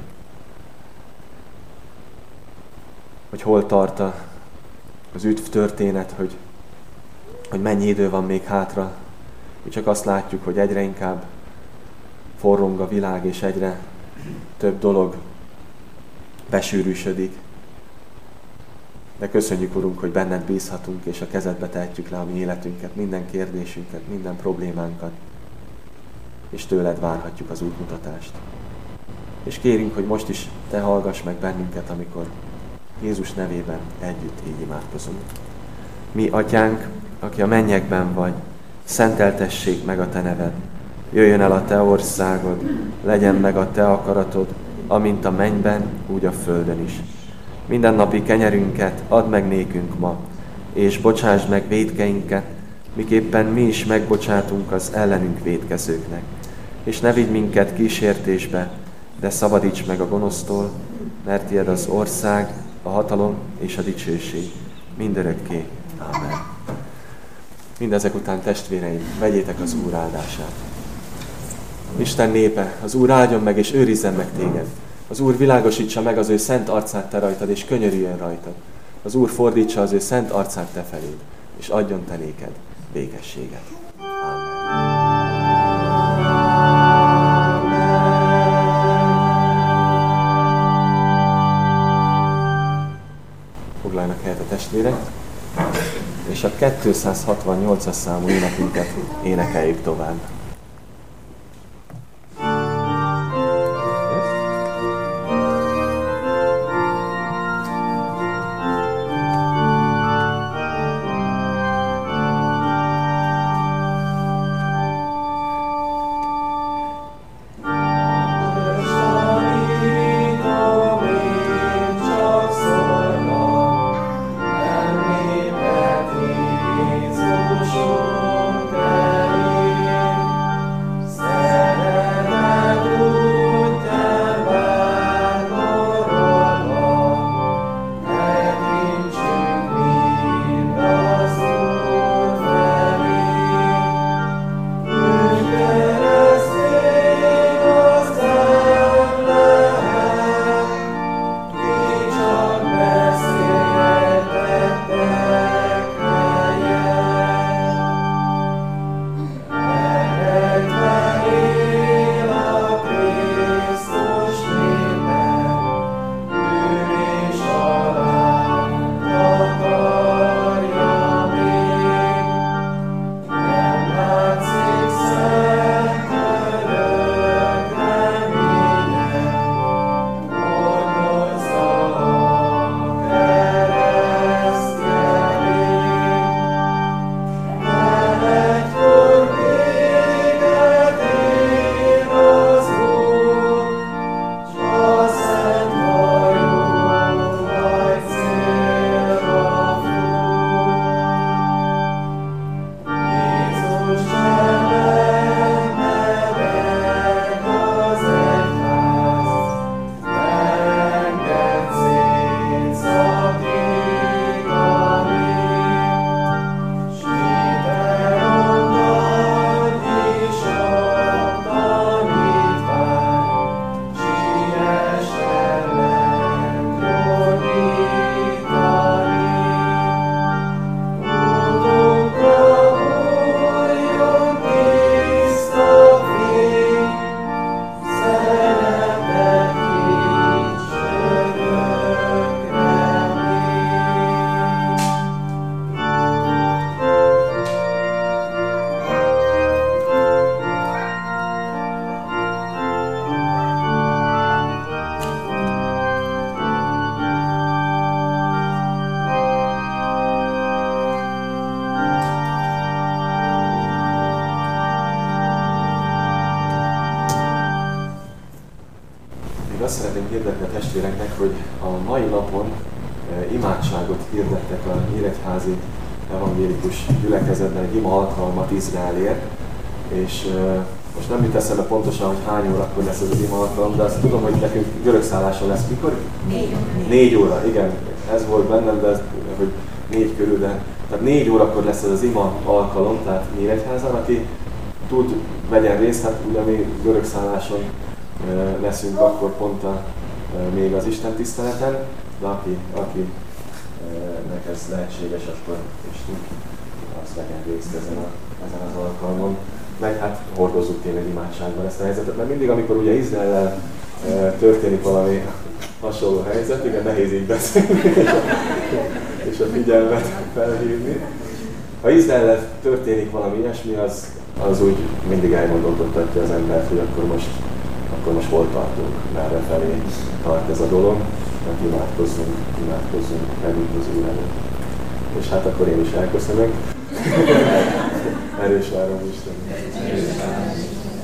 Speaker 1: hogy hol tart az üdv történet, hogy, hogy mennyi idő van még hátra. Mi csak azt látjuk, hogy egyre inkább forrong a világ, és egyre több dolog besűrűsödik. De köszönjük, Urunk, hogy benned bízhatunk, és a kezedbe tehetjük le a mi életünket, minden kérdésünket, minden problémánkat, és tőled várhatjuk az útmutatást. És kérünk, hogy most is Te hallgass meg bennünket, amikor Jézus nevében együtt így imádkozunk. Mi, Atyánk, aki a mennyekben vagy, szenteltessék meg a Te neved. Jöjjön el a te országod, legyen meg a te akaratod, amint a mennyben, úgy a földön is. Mindennapi kenyerünket add meg nékünk ma, és bocsásd meg vétkeinket, miképpen mi is megbocsátunk az ellenünk vétkezőknek. És ne vigy minket kísértésbe, de szabadíts meg a gonosztól, mert tiéd az ország, a hatalom és a dicsőség mindörökké. Amen. Mindezek után, testvéreim, vegyétek az Úr áldását. Isten népe, az Úr áldjon meg és őrizzen meg téged. Az Úr világosítsa meg az ő szent arcát te rajtad, és könyörüljön rajtad. Az Úr fordítsa az ő szent arcát te feléd, és adjon te néked békességet. Amen. Foglaljanak helyet a testvérek, és a kétszázhatvannyolcas számú énekünket énekeljük tovább. Azt szeretném hirdetni a testvéreknek, hogy a mai napon e, imádságot hirdettek a Nyíregyházi evangélikus gyülekezetben, egy ima alkalmat Izraelért, és e, most nem jut eszembe pontosan, hogy hány órakor lesz ez az ima alkalom, de azt tudom, hogy nekünk görögszálláson lesz mikor? Négy. Négy óra, igen, ez volt bennem, de ez, hogy négy körül, de tehát négy órakor lesz ez az ima alkalom, tehát Nyíregyházan, aki tud vegyen részt, hát ugye mi görögszálláson leszünk akkor pont a, még az Isten tiszteleten, de aki, akinek ez lehetséges, akkor is tud, azt vegyen részt ezen, a, ezen az alkalmon. Meg hát hordozzuk tényleg imádságban ezt a helyzetet, mert mindig, amikor ugye Izraellel történik valami hasonló helyzet, igen, nehéz így beszélni, és a figyelmet felhívni. Ha Izraellel történik valami ilyesmi, az, az úgy mindig elgondolkodtatja az embert, hogy akkor most akkor most hol tartunk, merre felé tart ez a dolog, mert imádkozzunk, imádkozzunk megint az Úr előtt. És hát akkor én is elköszönök. Erős várom Isten.